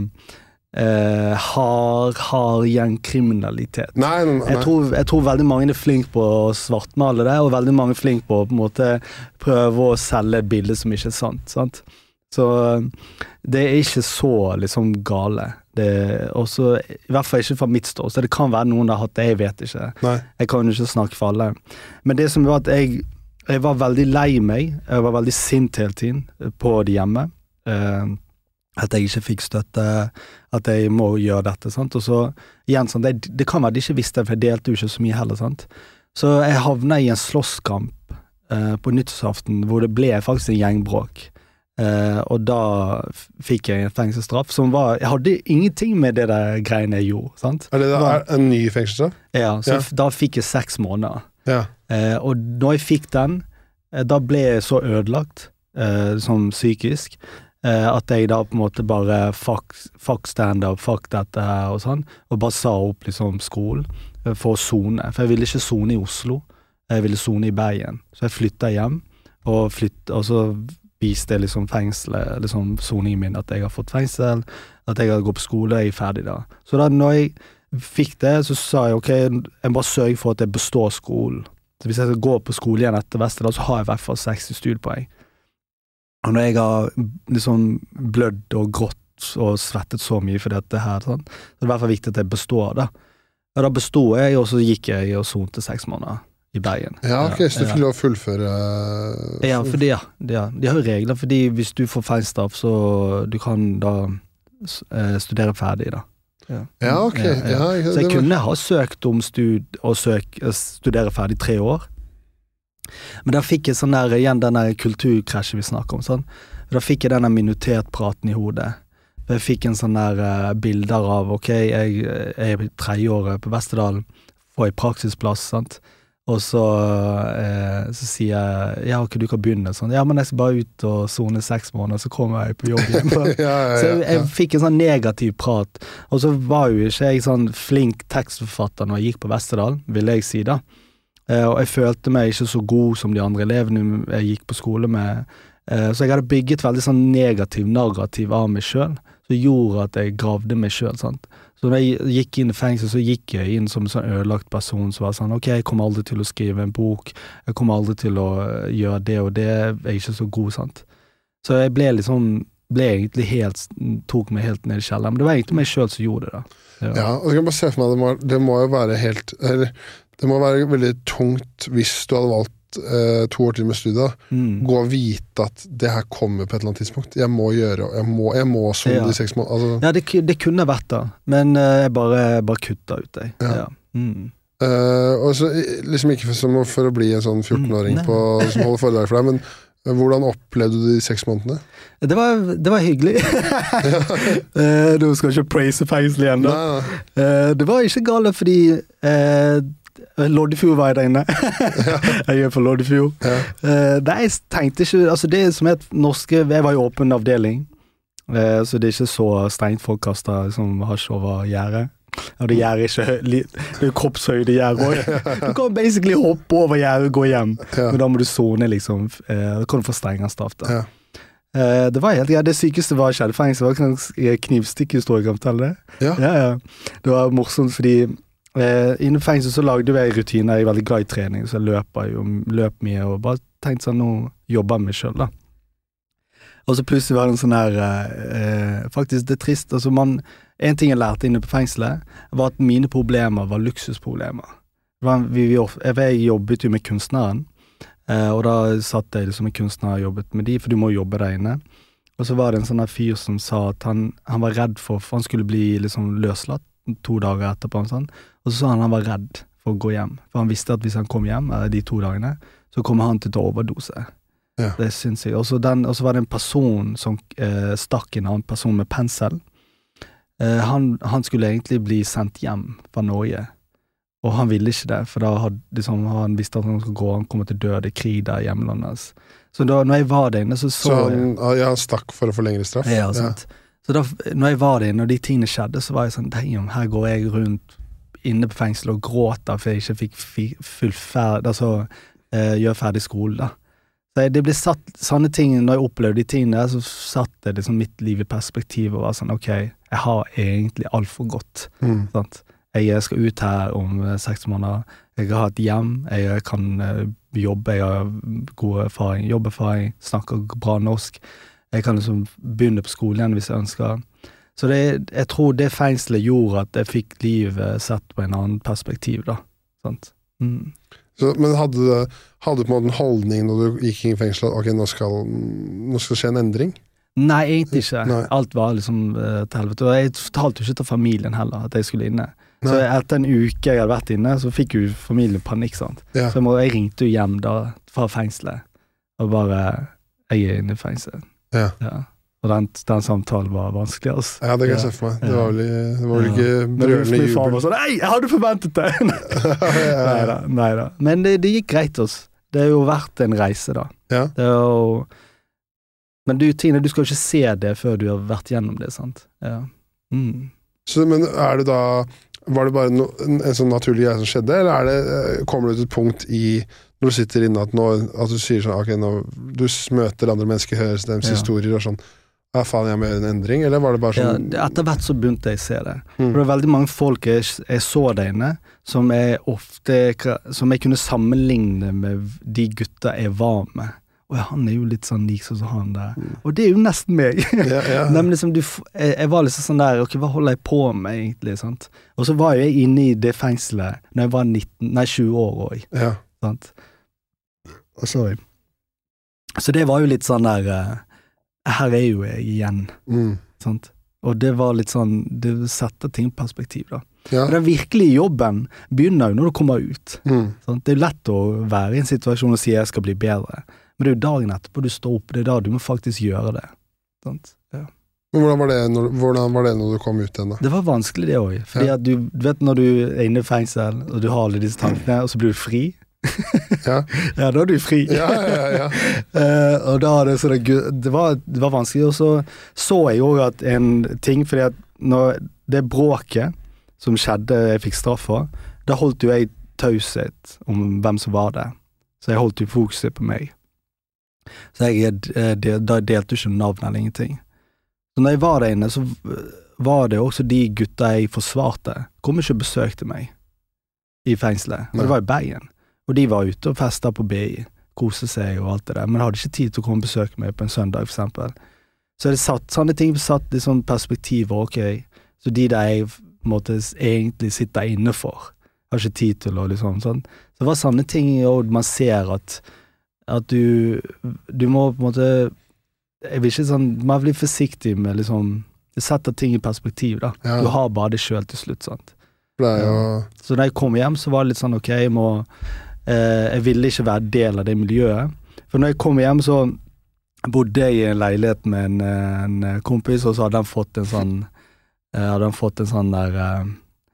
uh, hard, hard gjengkriminalitet. Nei, nei, nei. Jeg, tror, jeg tror veldig mange er flink på å svartmale det, og veldig mange er flink på å på en måte prøve å selge et bilde som ikke er sant, sant? Så det er ikke så liksom gale. Det er også, i hvert fall ikke fra mitt stå, så det kan være noen der hatt det, jeg vet ikke. Nei. Jeg kan jo ikke snakke for alle. Men det som var at jeg, jeg var veldig lei meg, jeg var veldig sint hele tiden på det hjemme, uh, at jeg ikke fikk støtte, at jeg må gjøre dette, sant? Og så igjen, sånn, det, det kan være det ikke visste, for jeg delte jo ikke så mye heller, sant? Så jeg havnet i en slåsskamp uh, på nyttårsaften, hvor det ble faktisk en gjengbråk. Uh, og da fikk jeg en fengselsstraff som var, jeg hadde ingenting med det der greiene jeg gjorde, sant? Er det da, var, er en ny fengselsstraff? Ja, så Ja. da fikk jeg seks måneder. Ja. Uh, og når jeg fikk den, uh, da ble jeg så ødelagt, uh, som psykisk, uh, at jeg da på en måte bare fuck, fuck stand-up, fuck dette her og sånn, og bare sa opp liksom skolen uh, for å zone, for jeg ville ikke zone i Oslo, jeg ville zone i Bergen, så jeg flyttet hjem, og, flytt, og så viste liksom fengselet, liksom soningen min, at jeg har fått fengsel, at jeg har gått på skole, jeg er ferdig da. Så da når jeg fikk det, så sa jeg, ok, jeg må bare sørge for at jeg består skolen. Så hvis jeg skal gå på skole igjen etter Vesterdal, så har jeg i hvert fall seksti studiepoeng. Og når jeg har liksom blødd og grått og svettet så mye for dette her, sånn, så er det i hvert fall viktig at jeg består da. Og da bestod jeg, og så gikk jeg og sonte seks måneder i Bergen. Ja, ok, så du fikk lov å fullføre... Ja, for det, ja. Det, ja. De har jo regler, fordi hvis du får feilstraff, så du kan da uh, studere ferdig da. Ja, ja ok. Ja, ja. Ja, så jeg kunne ha søkt om stud og søk, studere ferdig tre år. Men da fikk jeg sånn der, igjen denne kulturkrasjen vi snakker om, sånn. Da fikk jeg denne minoritetspraten i hodet. Jeg fikk en sånn der uh, bilder av, ok, jeg, jeg er i tredjeåret på Vesterdalen, får jeg praksisplass, sant? Og så, eh, så sier jeg, ja, ok, du kan begynne sånn. Ja, men jeg skal bare ut og zone seks måneder, så kommer jeg på jobb igjen. ja, ja, ja, så jeg, jeg fikk en sånn negativ prat. Og så var jo ikke jeg sånn flink tekstforfatter når jeg gikk på Vesterdal, vil jeg si da. Eh, og jeg følte meg ikke så god som de andre elevene jeg gikk på skole med. Eh, så jeg hadde bygget veldig sånn negativ narrativ av meg selv, som gjorde at jeg gravde meg selv, sant? Så når jeg gikk inn i fengsel, så gikk jeg inn som en sånn ødelagt person, som var sånn, ok, jeg kommer aldri til å skrive en bok, jeg kommer aldri til å gjøre det og det, jeg er ikke så god, sant? Så jeg ble liksom, ble egentlig helt, tok meg helt ned i kjelleren, men det var egentlig meg selv som gjorde det da. Ja, ja og så kan jeg bare se for meg, det må, det må jo være helt, eller, det må være veldig tungt hvis du hadde valgt Uh, to år til med studiet, mm. gå og vite at det her kommer på et eller annet tidspunkt. Jeg må gjøre, jeg må, jeg må sånn ja. de seks måneder. Altså. Ja, det, det kunne vært da, men uh, jeg bare, bare kutta ut det. Ja. Ja. Mm. Uh, og så liksom ikke for, for å bli en sånn fjorten-åring mm. på, som holder foredrag for deg, men uh, hvordan opplevde du de seks månedene? Det var, det var hyggelig. uh, du skal ikke praise fengsel igjen da. Uh, det var ikke galt, fordi uh, Loddefjord var jeg der inne. Jeg gjør på Loddefjord. Ja. Uh, det jeg tenkte ikke, altså det som er et norske, jeg var i åpen avdeling, uh, så det er ikke så strengt folk kastet som hasj over gjerdet. Og det gjerdet ikke, det er kroppshøyde gjerdet også. Du kan basically hoppe over gjerdet og gå hjem, ja. Men da må du zone liksom, uh, da kan du få strengere straff da. Ja. Uh, det var helt greit, det sykeste var skjedde fengsel, det var en knivstikkhistorie, kan du fortelle det? Ja. Ja, ja. Det var morsomt, fordi Eh, innen fengsel så lagde jeg rutiner, jeg er veldig glad i trening, så jeg løper jo, løp mye, og bare tenkte sånn, nå jobber jeg meg selv da. Og så plutselig var det en sånn her, eh, faktisk det er trist, altså man, en ting jeg lærte inne på fengselet, var at mine problemer var luksusproblemer. Det var, vi, vi, jeg jobbet jo med kunstneren, eh, og da satt jeg liksom med kunstner og jobbet med de, for du må jobbe der inne. Og så var det en sånn her fyr som sa at han, han var redd for, for han skulle bli liksom løslatt, to dager etterpå, og sånn. Og så sa han han var redd for å gå hjem, for han visste at hvis han kom hjem de to dagene, så kommer han til å ta overdose. Ja. Det synes jeg. Og så, den, og så var det en person som eh, stakk en annen person med pensel. Eh, han, han skulle egentlig bli sendt hjem fra Norge, og han ville ikke det, for da hadde, liksom, han visste at han skulle gå, han kommer til å dø, det krig der i hjemlandet. Så da, når jeg var der inne, så så, så han, ja, han stakk for å få lengre straff? Ja, sant. Ja. Så da, når jeg var der, når de tingene skjedde, så var jeg sånn, damn, her går jeg rundt inne på fengsel og gråter, for jeg ikke fikk fullferd, altså, eh, gjøre ferdig skole da. Så det ble satt sånne ting, når jeg opplevde de tingene, så satt det liksom mitt liv i perspektiv og var sånn, ok, jeg har egentlig alt for godt, Mm. sant? Jeg skal ut her om eh, seks måneder, jeg har et hjem, jeg kan eh, jobbe, jeg har god erfaring, jobberfaring, snakker bra norsk, jeg kan liksom begynne på skolen igjen hvis jeg ønsker. Så det, jeg tror det fengselet gjorde at jeg fikk livet sett på en annen perspektiv da, sant? Mm. Så, men hadde du, hadde du på en måte en holdning når du gikk inn i fengsel, at ok, nå skal, nå skal det skje en endring? Nei, egentlig ikke. Nei. Alt var liksom uh, til helvete. Og jeg fortalte jo ikke til familien heller at jeg skulle inne. Nei. Så etter en uke jeg hadde vært inne, så fikk jo familien panikk, sant? Ja. Så jeg, må, jeg ringte jo hjem da, fra fengselet, og bare, jeg er inne i fengsel. Ja. Ja. Og den, den samtalen var vanskelig, altså. Ja, det kan jeg Ja. se for meg. Det Ja. var vel, det var vel Ja. ikke Men brølende min far jubel. var sånn, nei, jeg hadde forventet det! ja, Neida, neida. Men det, det gikk greit oss. Det har jo vært en reise da. ja. Det er jo... Men du, Tine, du skal jo ikke se det før du har vært gjennom det, sant? Ja. Mm. Så, men er det da, var det bare no, en, en sånn naturlig greie som skjedde, eller er det, eh, kommer du til et punkt i, når du sitter inne, at, nå, at du sier sånn, ok, nå, du møter andre mennesker, hører deres Ja. historier, og sånn, ja, faen, jeg må gjøre en endring, eller var det bare Ja, sånn, det- etter hvert så begynte jeg å se det. Mm. For det er veldig mange folk jeg, jeg så der inne, som jeg ofte, som jeg kunne sammenligne med de gutta jeg var med. Og han er jo litt sånn lik sånn som han der. Og det er jo nesten meg. ja, ja. Nei, men liksom, du, f- jeg, jeg var liksom sånn der, ok, hva holder jeg på med egentlig, sant? Og så var jeg inne i det fengselet når jeg var nitten, nei, tjue år også, ja. sant? Og så, så det var jo litt sånn der, eh, her er jo jeg igjen, Mm. sant? Og det var litt sånn, det setter ting i perspektiv da. Ja. Og den virkelige jobben begynner jo når du kommer ut, Mm. sant? Det er jo lett å være i en situasjon og si jeg skal bli bedre, men det er jo dagen etterpå du står opp, det er da du må faktisk gjøre det, sant? Ja. Men hvordan var det når, hvordan var det når du kom ut igjen da? Det var vanskelig det også, fordi Ja. at du, du vet når du er inne i fengsel, og du har alle disse tankene, og så blir du fri. Ja, Ja, da er du fri. ja, ja, ja. Eh, og da er det så det, gu- det, var, det var vanskelig, og så så jeg jo at en ting, fordi at når det bråket som skjedde, jeg fikk straff for, da holdt jo jeg taushet om hvem som var det. Så jeg holdt jo fokuset på meg. Så jeg eh, del, da delte jo ikke navn eller ingenting. Så når jeg var der inne, så var det også de gutta jeg forsvarte, kom ikke og besøkte meg i fengselet, og det var i Bergen. Og de var ute og festet på B I, kose seg og alt det der, men hadde ikke tid til å komme og besøke meg på en søndag, for eksempel. Så det satt, sånne ting satt i sånn perspektiv, ok, så de der jeg måtte egentlig sitte inne for, har ikke tid til å liksom sånn. Så det var sånne ting, og man ser at, at du, du må på en måte, jeg vil ikke sånn, man blir forsiktig med liksom, det setter ting i perspektiv da. Ja. Du har bare det selv til slutt, sant? For det er jo, Så da jeg kom hjem, så var det litt sånn, ok, jeg må, eh, jeg ville ikke være del av det miljøet. For når jeg kom hjem, så bodde jeg i en leilighet med en, en kompis, og så hadde han fått en sånn, eh, hadde han fått en sånn der, eh,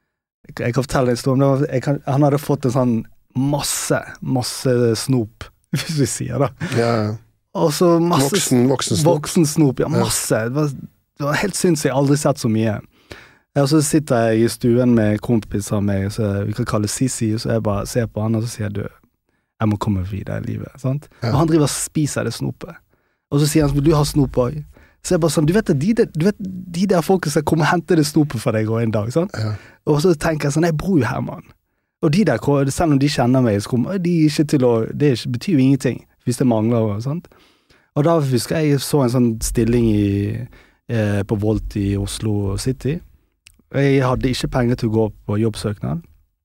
jeg kan fortelle en historie om det, var- jeg kan, han hadde fått en sånn masse, masse snop, hvis vi sier da. ja, Og så masse voksen, voksen snop. voksen snop, ja, masse. Det var, det var helt synd, så jeg har aldri sett så mye. Og så sitter jeg i stuen med kompiser av meg, så vi kan kalle Sissi, så jeg bare ser på han, og så sier du, jeg må komme videre i livet, sant? Ja. Og han driver og spiser det snopet. Og så sier han, vil du ha snop også? Så jeg bare sånn, du vet, at de, der- du vet de der folket som kommer og henter det snopet for deg også en dag, sant? Ja. Og så tenker jeg sånn, jeg bor jo her, mann. Og de der, selv om de kjenner meg, så kommer de ikke til å, det er ikke- betyr jo ingenting, hvis det mangler, sant? Og da husker jeg så en sånn stilling i, eh, på Volt i Oslo City. Jeg hadde ikke penger til å gå på jobbsøknad,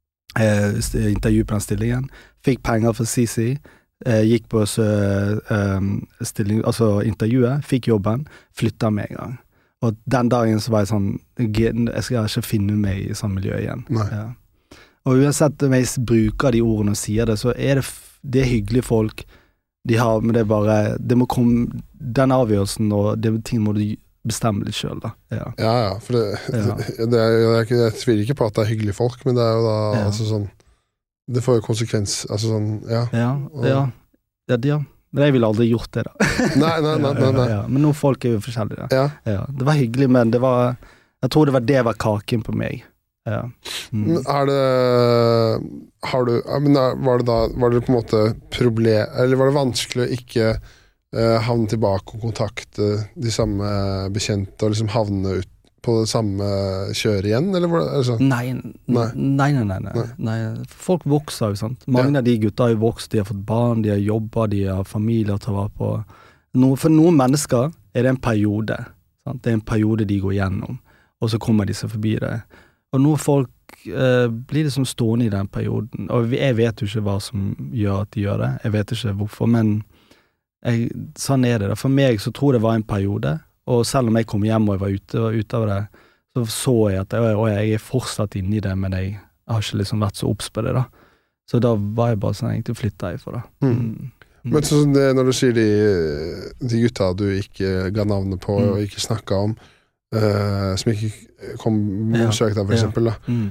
eh, intervju på den stillingen, fikk penger for C C, eh, gikk på så, eh, stilling, altså intervjuet, fikk jobben, flyttet med en gang. Og den dagen så var jeg sånn, jeg skal ikke finne meg i samme miljø igjen. Nei. Ja. Og uansett om jeg bruker de ordene og sier det, så er det, f- det er hyggelige folk, de har, men det er bare, det må komme, den avgjørelsen og det ting må du bestemme litt selv da. Ja. Ja, ja, for det, Ja. det, det er, jo- jeg, jeg tviler ikke på at det er hyggelige folk, men det er jo da, Ja. altså sånn, det får jo konsekvens, altså sånn, ja. Ja, ja, ja, ja. Men jeg ville aldri gjort det da. Nei, nei, nei, nei, nei. Ja, ja. Men noen folk er jo forskjellige. Ja. Ja. Det var hyggelig, men det var, jeg tror det var det var kaken på meg. Ja. Mm. Men er det, har du, men var det da, var det på en måte problem, eller var det vanskelig å ikke uh, havne tilbake og kontakte de samme bekjente og liksom havne ut på det samme kjøret igjen, eller var det, altså? Nei, nei, nei, nei, nei, nei. nei. Folk vokser jo, sant? Mange ja. av de gutta har jo vokst, de har fått barn, de har jobbet, de har familier til å være på. No, for noen mennesker er det en periode, sant? Det er en periode de går gjennom, og så kommer de seg forbi det. Og noen folk Uh, blir det som stående i den perioden, og jeg vet jo ikke hva som gjør at de gjør det, jeg vet ikke hvorfor, men jeg, sånn er det da. For meg så tror jeg det var en periode, og selv om jeg kom hjem og jeg var ute, var ute av det, så så jeg at jeg, og jeg er fortsatt inne i det, men jeg har ikke liksom vært så obs på det da, så da var jeg bare sånn, egentlig flyttet jeg for det. Mm. Mm. Men så det, når du sier de, de gutta du ikke ga navnet på mm. og ikke snakket om, Uh, som ikke kom og søkte deg for eksempel da. Mm.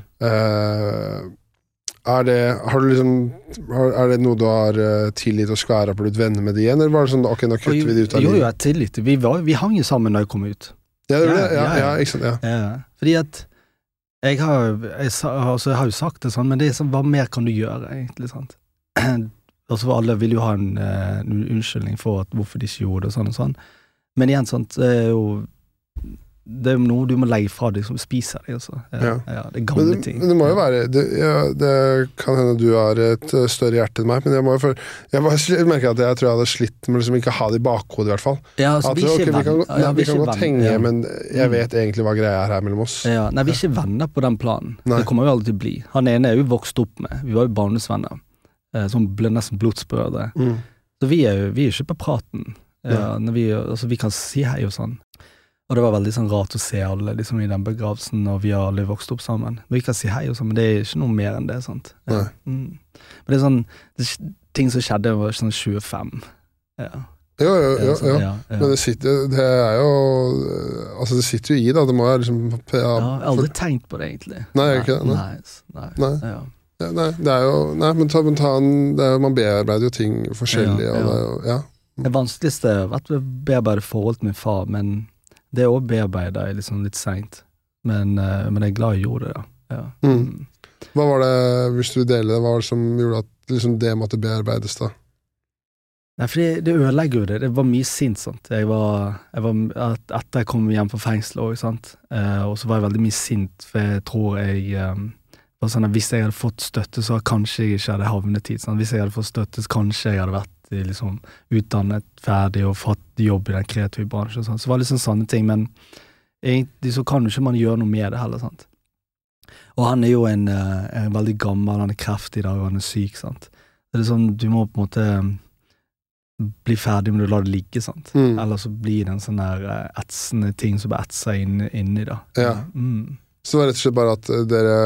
Uh, er det har du liksom er det noe du har uh, tillit og skvære på blitt venner med de igjen, eller var det sånn ok, nå kutter vi det ut av jo, jo, jeg tillit, vi, var, vi hang jo sammen da jeg kom ut ja, det, ja, ja, ja, ja, ikke sant, ja. ja. Fordi at jeg har, jeg, altså, jeg har jo sagt det sånn, men det er sånn, hva mer kan du gjøre egentlig, sant? Altså alle vil jo ha en, uh, en unnskyldning for at hvorfor de ikke gjorde det og sånn og sånn, men igjen sant, det er jo det er noe du må legge fra deg som spiser deg, altså. Ja, ja. Ja, det er gamle men det, ting. Men det må jo være, det, ja, det kan hende du har et større hjerte enn meg, men jeg må jo for, jeg, må, jeg merker at jeg tror jeg hadde slitt med liksom ikke ha det i bakhodet i hvert fall. Ja, altså, at, vi, okay, vi kan, ja, ja, vi kan godt henge, ja. men jeg vet mm. egentlig hva greia er her mellom oss. Ja, nei, vi er ikke venner på den planen. Nei. Det kommer jo aldri til å bli. Han ene er jo vokst opp med, vi var jo barndomsvenner, eh, som ble nesten blodsbrødre. Mm. Så vi er jo vi er ikke på praten. Ja, når vi, altså, vi kan si hei og sånn. Og det var veldig sånn rart å se alle liksom, i den begravelsen, og vi har alle vokst opp sammen. Men vi kan si hei og sånn, men det er ikke noe mer enn det, sant? Ja. Mm. Men det er sånn, det er ting som skjedde var sånn tjuefem. Ja. Jo, jo, jo, jo. Ja, ja. Men det sitter, det er jo, altså det sitter jo i da, det må være liksom... Ja, ja jeg har aldri for... tenkt på det egentlig. Nei, ikke det? Nei, nei. nei. Ja. Ja, nei, det er jo, nei, men ta, men ta en, det er jo, man bearbeider jo ting forskjellig, ja, ja. Og det er jo, ja. Det vanskeligste har vært å bearbeide forhold til min far, men det er også bearbeidet liksom litt sent, men, uh, men jeg er glad jeg gjorde det, ja. Mm. Hva var det, hvis du deler det, hva var det som gjorde at liksom, det måtte bearbeides da? Nei, for det, det ødelegger jo det, det var mye sint, sant. Jeg var, jeg var at, etter jeg kom hjem fra fengsel også, sant, uh, og så var jeg veldig mye sint, for jeg tror jeg, um, var sånn at hvis jeg hadde fått støtte, så kanskje jeg ikke hadde havnet tid, sant? Hvis jeg hadde fått støtte, så kanskje jeg hadde vært liksom utdannet, ferdig og fått jobb i den kreative bransjen og sånn. Så det var liksom sånne ting, men egentlig så kan jo ikke man gjøre noe med det heller, sant. Og han er jo en, en veldig gammel, han er kreftig i dag, og han er syk, sant. Det er sånn, du må på en måte bli ferdig, men du lar det ligge, sant. Mm. Eller så blir det en sånn der etsende ting som bare etser inn, inn i da. Ja. Mm. Så det var rett og slett bare at dere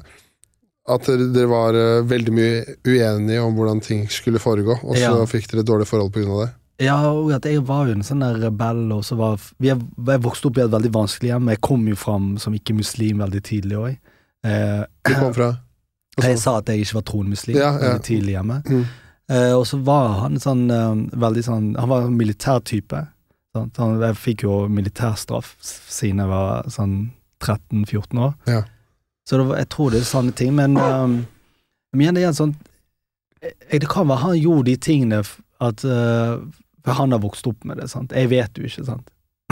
at dere var uh, veldig mye uenige om hvordan ting skulle foregå, og så ja. Fikk dere et dårlig forhold på grunn av det. Ja, og at jeg var jo en sånn der rebell, og så var, vi er, jeg vokste opp i et veldig vanskelig hjem, jeg kom jo frem som ikke-muslim veldig tidlig også. Eh, du kom fra? Også. Jeg sa at jeg ikke var troende-muslim, ja, ja. Veldig tidlig hjemme. Mm. Eh, og så var han sånn, uh, veldig sånn, han var en militærtype, sant? Han, jeg fikk jo militærstraff siden jeg var sånn tretten fjorten år. Ja. Så det var, jeg tror det er sånne ting, men um, men det er sånn, jeg, det kan være han gjorde de tingene at uh, for han har vokst opp med det, sant? Jeg vet jo ikke, sant?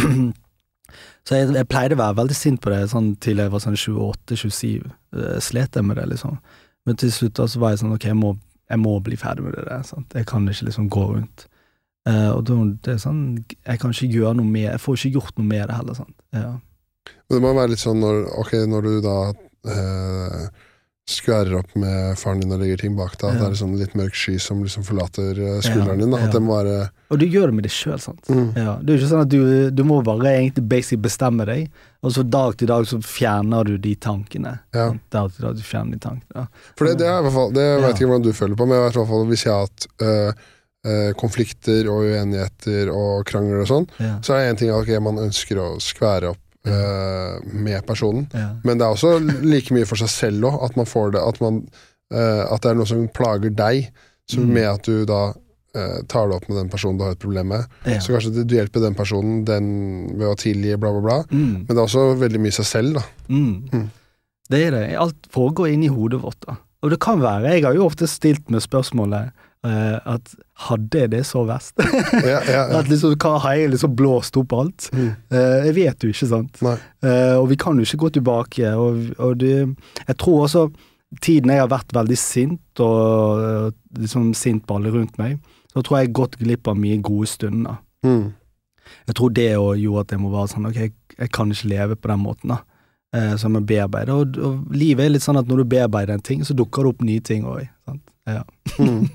Så jeg, jeg pleide å være veldig sint på det, sånn til jeg var sånn tjueåtte tjuesju, uh, slet jeg med det, liksom. Men til slutt så var jeg sånn, ok, jeg må, jeg må bli ferdig med det der, sant? Jeg kan ikke liksom gå rundt. Uh, og da, det er sånn, jeg kan ikke gjøre noe med, jeg får ikke gjort noe med det heller, sant? Ja. Men det må være litt sånn, når, ok, når du da Uh, skværer opp med faren din og legger ting bak deg, ja. At det er sånn litt mørk sky som liksom forlater uh, skulderen din da, ja. At det må være... Og du gjør det med det selv, sant? Mm. Ja. Det er jo ikke sånn at du, du må bare egentlig basic bestemme deg, og så dag til dag så fjerner du de tankene. Ja. Dag til dag du fjerner de tankene. Ja. For det, det er i hvert fall, det vet jeg ikke hvordan du føler på, men jeg vet i hvert fall hvis jeg har hatt uh, uh, konflikter og uenigheter og krangler og sånn, ja. Så er det en ting at okay, man ønsker å skvære opp Uh, med personen, ja. Men det er også like mye for seg selv også, at man får det, at, man, uh, at det er noe som plager deg, så mm. med at du da uh, tar det opp med den personen du har et problem med, ja. Så kanskje du hjelper den personen den ved å tilgi bla bla bla, mm. Men det er også veldig mye seg selv da. Mm. Mm. Det er det, alt foregår inn i hodet vårt da. Og det kan være, jeg har jo ofte stilt med spørsmålet uh, at hadde jeg det så verst? ja, ja, ja. At liksom, hva har jeg liksom blåst opp alt? Mm. Uh, jeg vet jo ikke, sant? Nei. Uh, og vi kan jo ikke gå tilbake, og, og det, jeg tror også tiden jeg har vært veldig sint, og uh, liksom sint på alle rundt meg, så tror jeg jeg gått glipp av mye gode stunder. Mm. Jeg tror det gjorde at jeg må være sånn, ok, jeg, jeg kan ikke leve på den måten da. Som jeg bearbeider, og, og livet er litt sånn at når du bearbeider en ting, så dukker det opp nye ting også, sant? Ja. mm.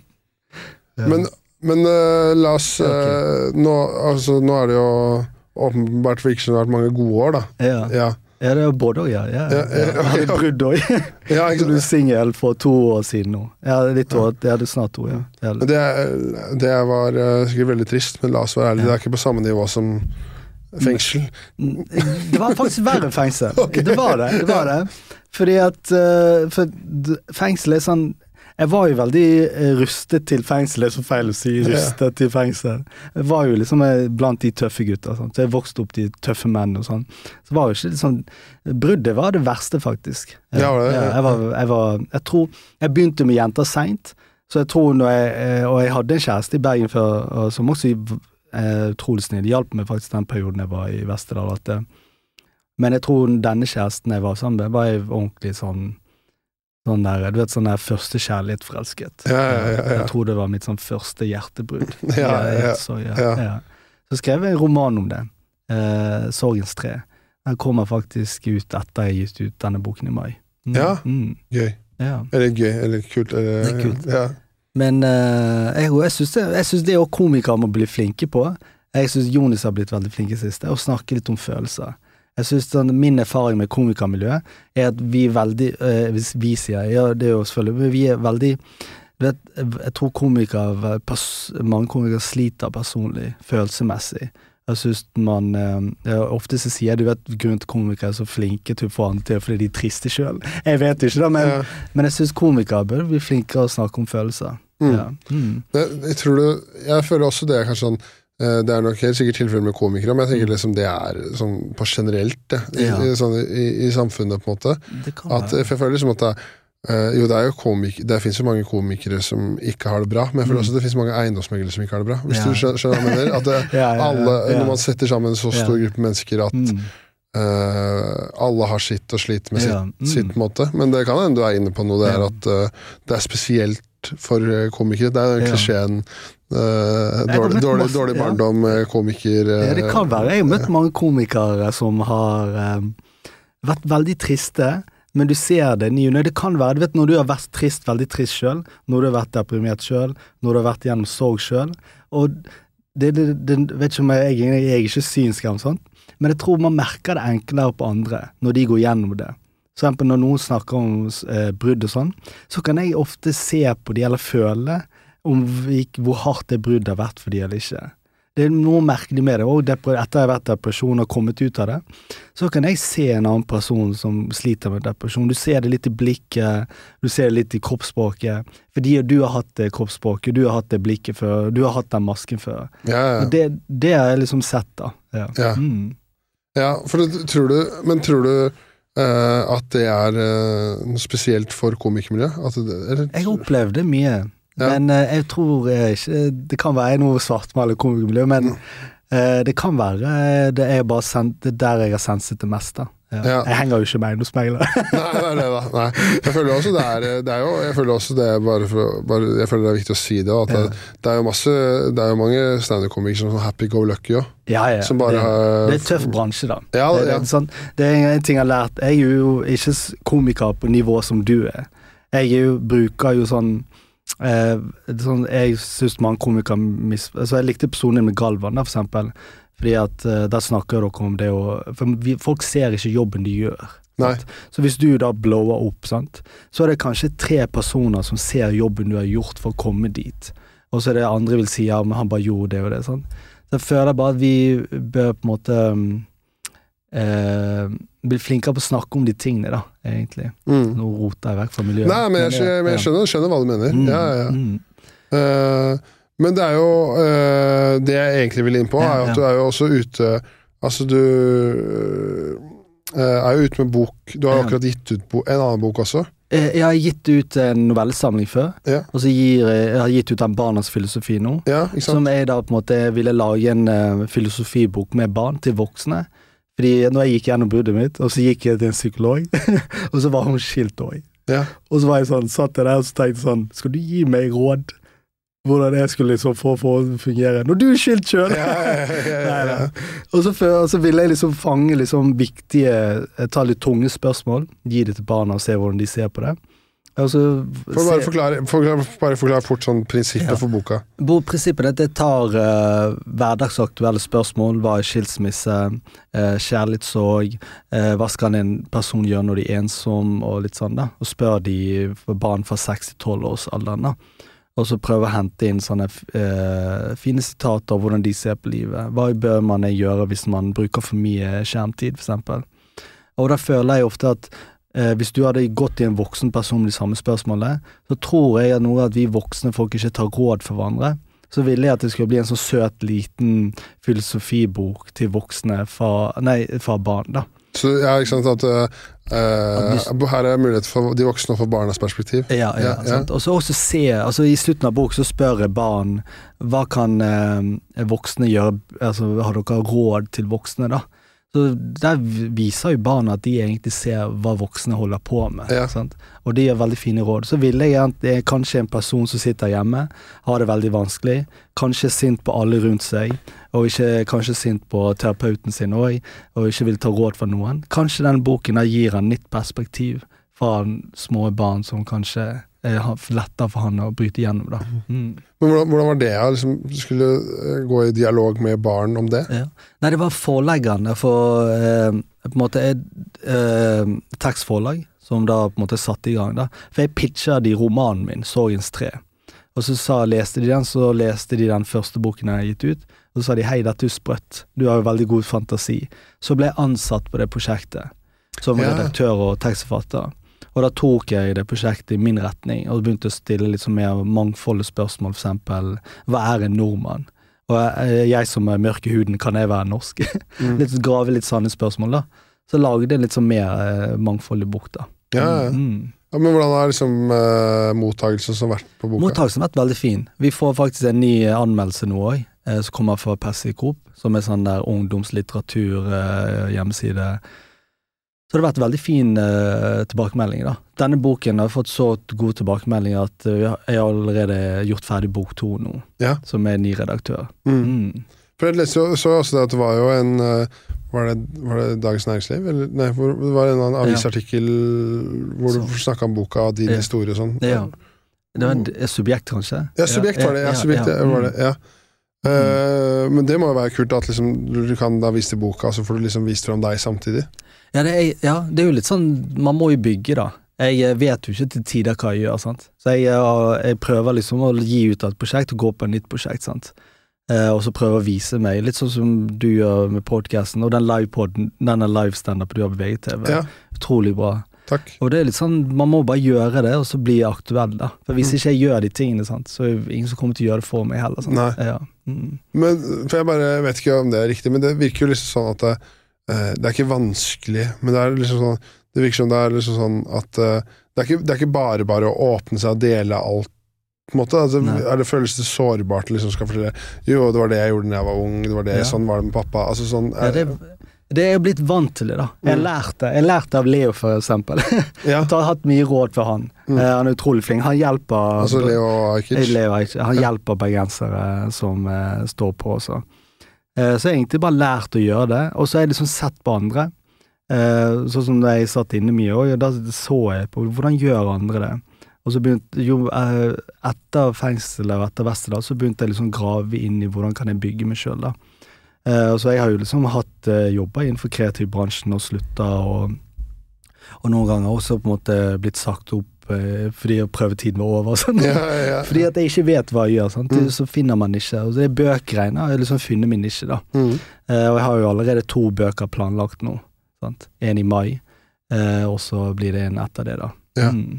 ja. Men, men uh, la oss, uh, okay. nå, altså, nå er det jo åpenbart virker som det har vært mange gode år da. Ja, ja. ja det er jo både også, ja. ja. ja, ja. Jeg hadde et brudd også. ja, ikke så du singel for to år siden nå. Ja, litt år, det hadde snart to, ja. Det, det var uh, sikkert veldig trist, men la oss være ærlig, ja. Det er ikke på samme nivå som fengsel. Det var faktisk verre fengsel. Okay. Det var det, det var det. Fordi at uh, for fengsel er sånn, jeg var jo veldig rustet til fengsel, det er så feil å si, rustet ja. Til fengsel. Jeg var jo liksom blant de tøffe gutter, sånn. Så jeg vokste opp de tøffe menn og sånn. Så var jo ikke sånn, bruddet var det verste faktisk. Jeg, ja, det, ja, jeg, var, jeg var, jeg tror, jeg begynte med jenter sent, så jeg tror når jeg, og jeg hadde en kjæreste i Bergen før, som også Uh, utrolig snill, det hjalp meg faktisk den perioden jeg var i Vesterdal at, uh, men jeg tror denne kjæresten jeg var sammen med var jeg ordentlig sånn sånn der, du vet sånn der første kjærlighet forelsket ja, ja, ja, ja. Jeg tror det var mitt sånn første hjertebrudd ja, ja, ja. Så, ja, ja. Ja. Så skrev jeg en roman om det uh, Sorgens tre den kommer faktisk ut etter jeg gitt ut denne boken i mai mm. Ja, mm. Gøy ja. Eller gøy, eller kult eller, det er kult ja. Men uh, jeg, jeg synes det, jeg synes det også komikere må bli flinke på. Jeg synes Jonas har blitt veldig flinke sist, å snakke litt om følelser. Jeg synes sånn, min erfaring med komikermiljøet er at vi er veldig, uh, hvis vi sier, ja det er jo selvfølgelig, men vi er veldig, vet, jeg tror komikere, pers, mange komikere sliter personlig, følelsesmessig. Jeg synes man, uh, ofte så sier du vet grunnen til komikere er så flinke til å få andre til, fordi de er triste selv. Jeg vet ikke da, men, ja. Men jeg synes komikere bør bli flinkere å snakke om følelser. Mm. Ja. Mm. Jeg, jeg tror du, jeg føler også det er kanskje sånn, det er nok helt sikkert tilfelle med komikere, men jeg tenker liksom det er sånn på generelt det, ja. i, sånn, i, i samfunnet på en måte. Det kan at, være. For jeg føler liksom at det er Uh, jo, det er jo komik det finnes jo mange komikere som ikke har det bra, men jeg føler mm. også det finnes mange eiendomsmeglere som ikke har det bra, hvis ja. Du skjønner, skjønner hva jeg mener at det, ja, ja, ja, alle, ja. Når man setter sammen en så stor ja. Gruppe mennesker at mm. uh, alle har sitt og sliter med ja. sitt, mm. sitt måte, men det kan hende du er inne på noe det er at uh, det er spesielt for komikere, det er den klisjeen uh, dårlig, dårlig, dårlig barndom ja. Komiker uh, ja, det kan være, jeg har møtt mange komikere som har um, vært veldig triste. Men du ser det, Nino, det kan være, du vet, når du har vært trist, veldig trist selv, når du har vært deprimert selv, når du har vært gjennom sorg selv, og det, det, det vet ikke om jeg, jeg, jeg er ikke synsk eller sånt, men jeg tror man merker det enklere på andre, når de går gjennom det. For eksempel når noen snakker om eh, brudd og sånn, så kan jeg ofte se på de, eller føle, om hvor hardt det bruddet har vært for de eller ikke. Det er noe merkelig med det, og etter jeg har vært depresjon og kommet ut av det, så kan jeg se en annen person som sliter med depresjon. Du ser det litt i blikket, du ser det litt i kroppsspråket, fordi du har hatt det kroppsspråket, du har hatt det blikket før, du har hatt den masken før. Ja, ja. Det, det har jeg liksom sett da. Ja, ja. Mm. Ja for det, tror du, men tror du uh, at det er uh, noe spesielt for komikermiljø? At det, eller? Jeg opplevde mye. Ja. Men uh, jeg tror uh, ikke, det kan være noe svartmalet komikermiljø, men uh, det kan være, det er bare sendt, det der jeg har senset det meste. Ja. Ja. Jeg henger jo ikke med noe speiler. Nei, det er det da. Nei. Jeg føler også det er, det er jo, jeg føler også det er bare, for, bare jeg føler det er viktig å si det, at ja. det, det er jo masse, det er jo mange stand-up-komikere som er happy-go-lucky også. Ja, ja. Som bare det, har... det er tøff bransje da. Ja, det, ja. det, er sånn, det er en ting jeg har lært, jeg er jo ikke komiker på nivå som du er. Jeg er jo, bruker jo sånn, Eh, sånn, jeg synes mange komikere mis... altså jeg likte episoden med Galvan da, for eksempel, fordi at uh, der snakker dere om det og, for vi, folk ser ikke jobben de gjør. Så hvis du da blower opp, sant, så er det kanskje tre personer som ser jobben du har gjort for å komme dit, og så er det andre vil si, ja, men han bare gjorde det og det, sant? Så jeg føler bare at vi bør på en måte um, eh, bli flinkere på å snakke om de tingene da, egentlig. Mm. Nå roter jeg vekk fra miljøet. Nei, men jeg, men jeg skjønner, skjønner hva du mener. Mm. Ja, ja. Mm. Uh, men det er jo, uh, det jeg egentlig vil inn på, er jo at ja, ja. Du er jo også ute, altså du uh, er jo ute med bok, du har jo akkurat gitt ut bo, en annen bok også. Jeg har gitt ut en novellesamling før, Ja. og så gir, jeg har gitt ut en barnas filosofi nå, Ja, ikke sant? som jeg da på en måte ville lage en uh, filosofibok med barn til voksne. Fordi når jeg gikk gjennom bruddet mitt, og så gikk jeg til en psykolog, og så var hun skilt også. Ja. Og så var jeg sånn, satt jeg der og så tenkte sånn, skal du gi meg råd? Hvordan jeg skulle liksom få for å fungere når du er skilt selv. Ja, ja, ja, ja, ja. Nei, nei. Og så, for, så ville jeg liksom fange liksom viktige, ta litt tunge spørsmål, gi det til barna og se hvordan de ser på det. Og så, For bare forklare, forklare, bare forklare fort sånn prinsippet Ja. for boka. Prinsippet er at det tar uh, hverdagsaktuelle spørsmål, hva er skilsmisse, uh, kjærlighetssorg, uh, hva skal en person gjøre når de er ensom, og litt sånn da, og spør de for barn fra seks til tolv års alderen da. Og så prøve å hente inn sånne uh, fine sitater om hvordan de ser på livet. Hva bør man gjøre hvis man bruker for mye skjermtid, for eksempel? Og da føler jeg ofte at uh, hvis du hadde gått i en voksen person med de samme spørsmålene, så tror jeg at noe at vi voksne folk ikke tar råd for hverandre. Så ville jeg at det skulle bli en så søt, liten filosofibok til voksne fra, nei, fra barn da. Så ja, ikke sant at uh, uh, her er mulighet for de voksne å få barnas perspektiv. Ja, ja, Ja, ja. sant. Og så også se, altså i slutten av bok så spør jeg barn, hva kan eh, voksne gjøre, altså har dere råd til voksne da? Så der viser jo barna at de egentlig ser hva voksne holder på med, Ja. sant? Og de har veldig fine råd. Så vil jeg at det er kanskje en person som sitter hjemme, har det veldig vanskelig, kanskje sint på alle rundt seg, og ikke kanskje sint på terapeuten sin også, og ikke vil ta råd fra noen. Kanskje den boken der gir en nytt perspektiv fra små barn som kanskje er lettere for han å bryte gjennom da. Mm. Men hvordan, hvordan var det å liksom, skulle uh, gå i dialog med barn om det? Ja. Nei, det var forleggerne for eh, på en måte et eh, tekstforlag som da på en måte satte i gang da. For jeg pitchet de romanen min, Sorgens tre. Og så sa, leste de den, så leste de den første boken jeg har gitt ut, og så sa de, hei, dette er sprøtt, du har jo veldig god fantasi. Så ble jeg ansatt på det prosjektet, som Ja. redaktør og tekstforfatter. Og da tok jeg det prosjektet i min retning, og begynte å stille litt sånn mer mangfoldige spørsmål, for eksempel, hva er en nordmann? Og jeg, jeg som er mørk i huden, kan jeg være norsk? Mm. litt grave litt sanne spørsmål da. Så lagde jeg litt sånn mer eh, mangfoldig bok da. Ja, ja. Mm. Ja, men hvordan har liksom uh, mottagelsen som har vært på boka? Mottagelsen har vært veldig fin. Vi får faktisk en ny anmeldelse nå også, eh, som kommer fra Persikop, som er sånn der ungdomslitteratur eh, hjemmeside. Så det har vært veldig fin uh, tilbakemelding da. Denne boken har fått så gode tilbakemeldinger at uh, jeg har allerede gjort ferdig bok to nå, Ja. som er ny redaktør. Mm. Mm. For jeg leste jo så også det at det var jo en uh, var, det, var det Dagens Næringsliv? Eller, nei, hvor, det var en annen avisartikkel hvor du Så. snakket om boka og din Ja. historie og sånn. Ja. Det var en et subjekt kanskje? Ja, subjekt var det. Ja, subjekt ja. var det, ja. Uh, men det må jo være kult at liksom, du kan da vise til boka, så får du liksom vist frem deg samtidig. Ja det, er, ja, det er jo litt sånn, man må jo bygge da. Jeg vet jo ikke til tider hva jeg gjør, sant? Så jeg, jeg prøver liksom å gi ut et prosjekt og gå på et nytt prosjekt, sant? Eh, og så prøver å vise meg, litt sånn som du gjør med podcasten, og den livepodden, denne live-stand-up du har på V G T V. Ja. Utrolig bra. Takk. Og det er litt sånn, man må bare gjøre det, og så bli aktuell da. For hvis ikke jeg gjør de tingene, sant, så er det ingen som kommer til å gjøre det for meg heller, sant? Nei. Ja. Mm. Men, for jeg bare vet ikke om det er riktig, men det virker jo liksom sånn at det, uh, det er ikke vanskelig, men det er liksom sånn, det virker som det er liksom sånn at uh, det, er ikke, det er ikke bare bare å åpne seg og dele alt, på en måte. Altså, er det føles det sårbart liksom skal fortelle, jo, det var det jeg gjorde da jeg var ung, det var det, Ja. sånn var det med pappa, altså sånn Ja, det, det er jo blitt vant til det da. Jeg Mm. lærte, jeg lærte av Leo for eksempel. ja, Jeg har hatt mye råd for han. Mm. Eh, han er utrolig flink. Han hjelper altså Leo Ajkic. Jeg lever ikke. Han Ja. hjelper bergensere som eh, står på også. Eh, så jeg har egentlig bare lært å gjøre det, og så har jeg liksom sett på andre. Eh, sånn som da jeg satt inne mye, og da så jeg på hvordan gjør andre det. Og så begynte, jo, eh, etter fengselet og etter Vesterdal, så begynte jeg liksom grave inn i hvordan kan jeg bygge meg selv da. Eh, så jeg har jo liksom hatt eh, jobber innenfor kreativbransjen og slutta, og, og noen ganger også på en måte blitt sagt opp eh, fordi prøvetiden var over og sånn. Ja, ja, ja. Fordi at jeg ikke vet hva jeg gjør, sant? Mm. Så finner man ikke, og det er bøkregner, jeg har liksom funnet min nisje da. Mm. Eh, og jeg har jo allerede to bøker planlagt nå, sant? En i mai, eh, og så blir det en etter det da. Ja. Mm.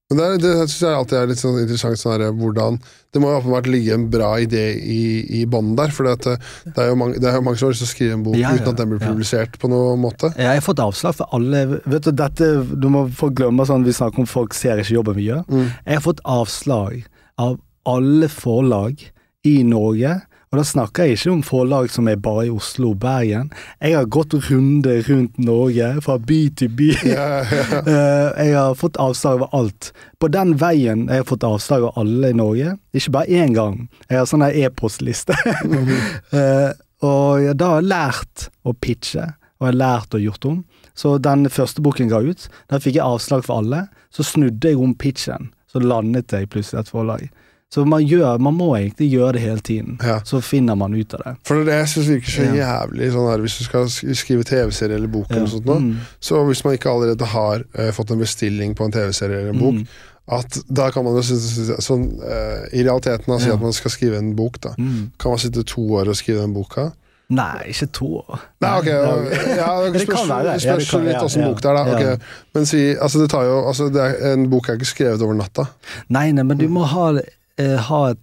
Men det, er, det synes jeg alltid er litt sånn interessant sånn her, hvordan, det må jo åpenbart ligge en bra idé i, i bånden der, for det, det er jo mange, det er jo mange som har lyst til å skrive en bok ja, ja, uten at den blir publisert ja. På noen måte. Ja, jeg har fått avslag for alle, vet du, dette, du må få glemme sånn, vi snakker om folk ser ikke jobben vi gjør. Mm. Jeg har fått avslag av alle forlag i Norge, og da snakker jeg ikke om forlag som er bare i Oslo og Bergen. Jeg har gått runde rundt Norge, fra by til by. Ja, ja. Jeg har fått avslag over alt. På den veien jeg har fått avslag av alle i Norge, ikke bare en gang. Jeg har sånn e-postliste. Mm-hmm. Og da har jeg lært å pitche, og jeg har lært å gjort om. Så den første boken ga ut, da fikk jeg avslag for alle, så snudde jeg om pitchen, så landet jeg plutselig et forlag. Så man, gjør, man må egentlig gjøre det hele tiden, ja. Så finner man ut av det. For det jeg synes virker så jævlig sånn her, hvis du skal skrive tv-serie eller bok ja. Eller sånt nå, mm. så hvis man ikke allerede har uh, fått en bestilling på en tv-serie eller en bok, mm. at da kan man jo sånn, uh, i realiteten da, si ja. At man skal skrive en bok da. Mm. Kan man sitte to år og skrive den boka? Nei, ikke to år. Nei, ok, ja, det spørs, det spørs ja, litt hvordan ja, bok det er da, okay. Ja. Men si, altså det tar jo, altså det er, en bok er ikke skrevet over natta. Nei, nei, men du må ha eh, ha et,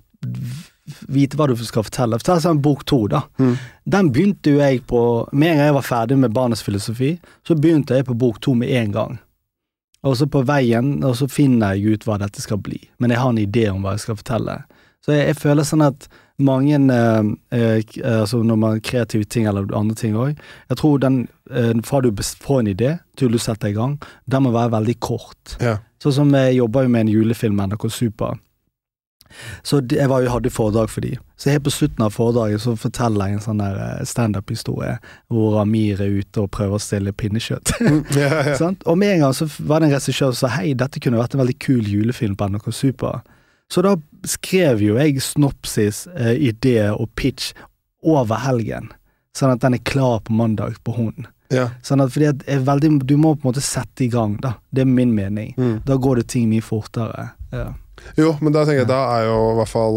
vite hva du skal fortelle. Fortell sånn bok to da. Mm. Den begynte jo jeg på, med en gang jeg var ferdig med barnets filosofi, så begynte jeg på bok to med en gang. Og så på veien, og så finner jeg ut hva dette skal bli. Men jeg har en idé om hva jeg skal fortelle. Så jeg, jeg føler sånn at mange, eh, eh, altså når man kreative ting eller andre ting også, jeg tror den, eh, fra du får en idé til du setter i gang, den må være veldig kort. Ja. Så som jeg jobber jo med en julefilm med N R K Super, så jeg var jo, hadde foredrag for de. Så helt på slutten av foredraget så forteller jeg en sånn der stand-up-historie hvor Amir er ute og prøver å stille pinnekjøtt. Mm, yeah, yeah. Og med en gang så var det en regissør som sa, hei, dette kunne vært en veldig kul julefilm på N R K Super. Så da skrev jo jeg snopsis, eh, idé og pitch over helgen, sånn at den er klar på mandag på hånden. Ja. Sånn at, fordi at er veldig, du må på en måte sette i gang da, det er min mening. Mm. Da går det ting mye fortere. Ja. Jo, men da tenker jeg, da er jo i hvert fall,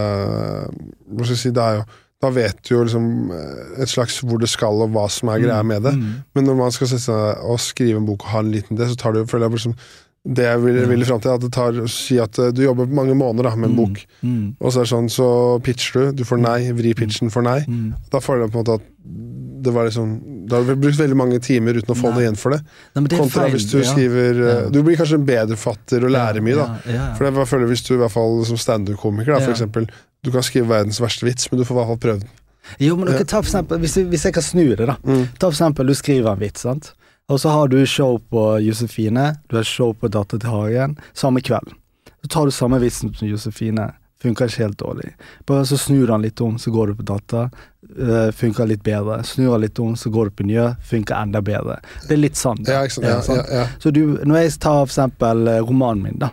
uh, hva skal jeg si, det er jo, da vet du jo liksom et slags hvor det skal og hva som er greia med det. Mm. Men når man skal sette seg og skrive en bok og ha en liten det, så tar det jo, føler jeg liksom, det jeg vil, vil frem til, at det tar å si at du jobber mange måneder da, med en bok, mm. Mm. og så er det sånn, så pitcher du, du får nei, vri pitchen for nei, mm. da føler jeg på en måte at det var liksom, da har du brukt veldig mange timer uten å få nei. Noe igjen for det. Nei, det kontra feil. Hvis du ja. Skriver, ja. Du blir kanskje en bedre fatter og lærer ja. Mye da, ja. Ja. For jeg føler hvis du i hvert fall som stand-up-komiker da, for ja. Eksempel, du kan skrive verdens verste vits, men du får i hvert fall prøvd den. Jo, men dere tar for eksempel, hvis, hvis jeg kan snu det da, mm. ta for eksempel, du skriver en vits, sant? Og så har du show på Josefine, du har show på Datter til Hagen, samme kveld. Så tar du samme vitsen som Josefine, funker ikke helt dårlig. Bare så snur han litt om, så går du på Datter, uh, funker litt bedre. Snur han litt om, så går du på Njø, funker enda bedre. Det er litt sånn. Ja, ikke sant? Ja, ja, ja. Så du, når jeg tar for eksempel romanen min da,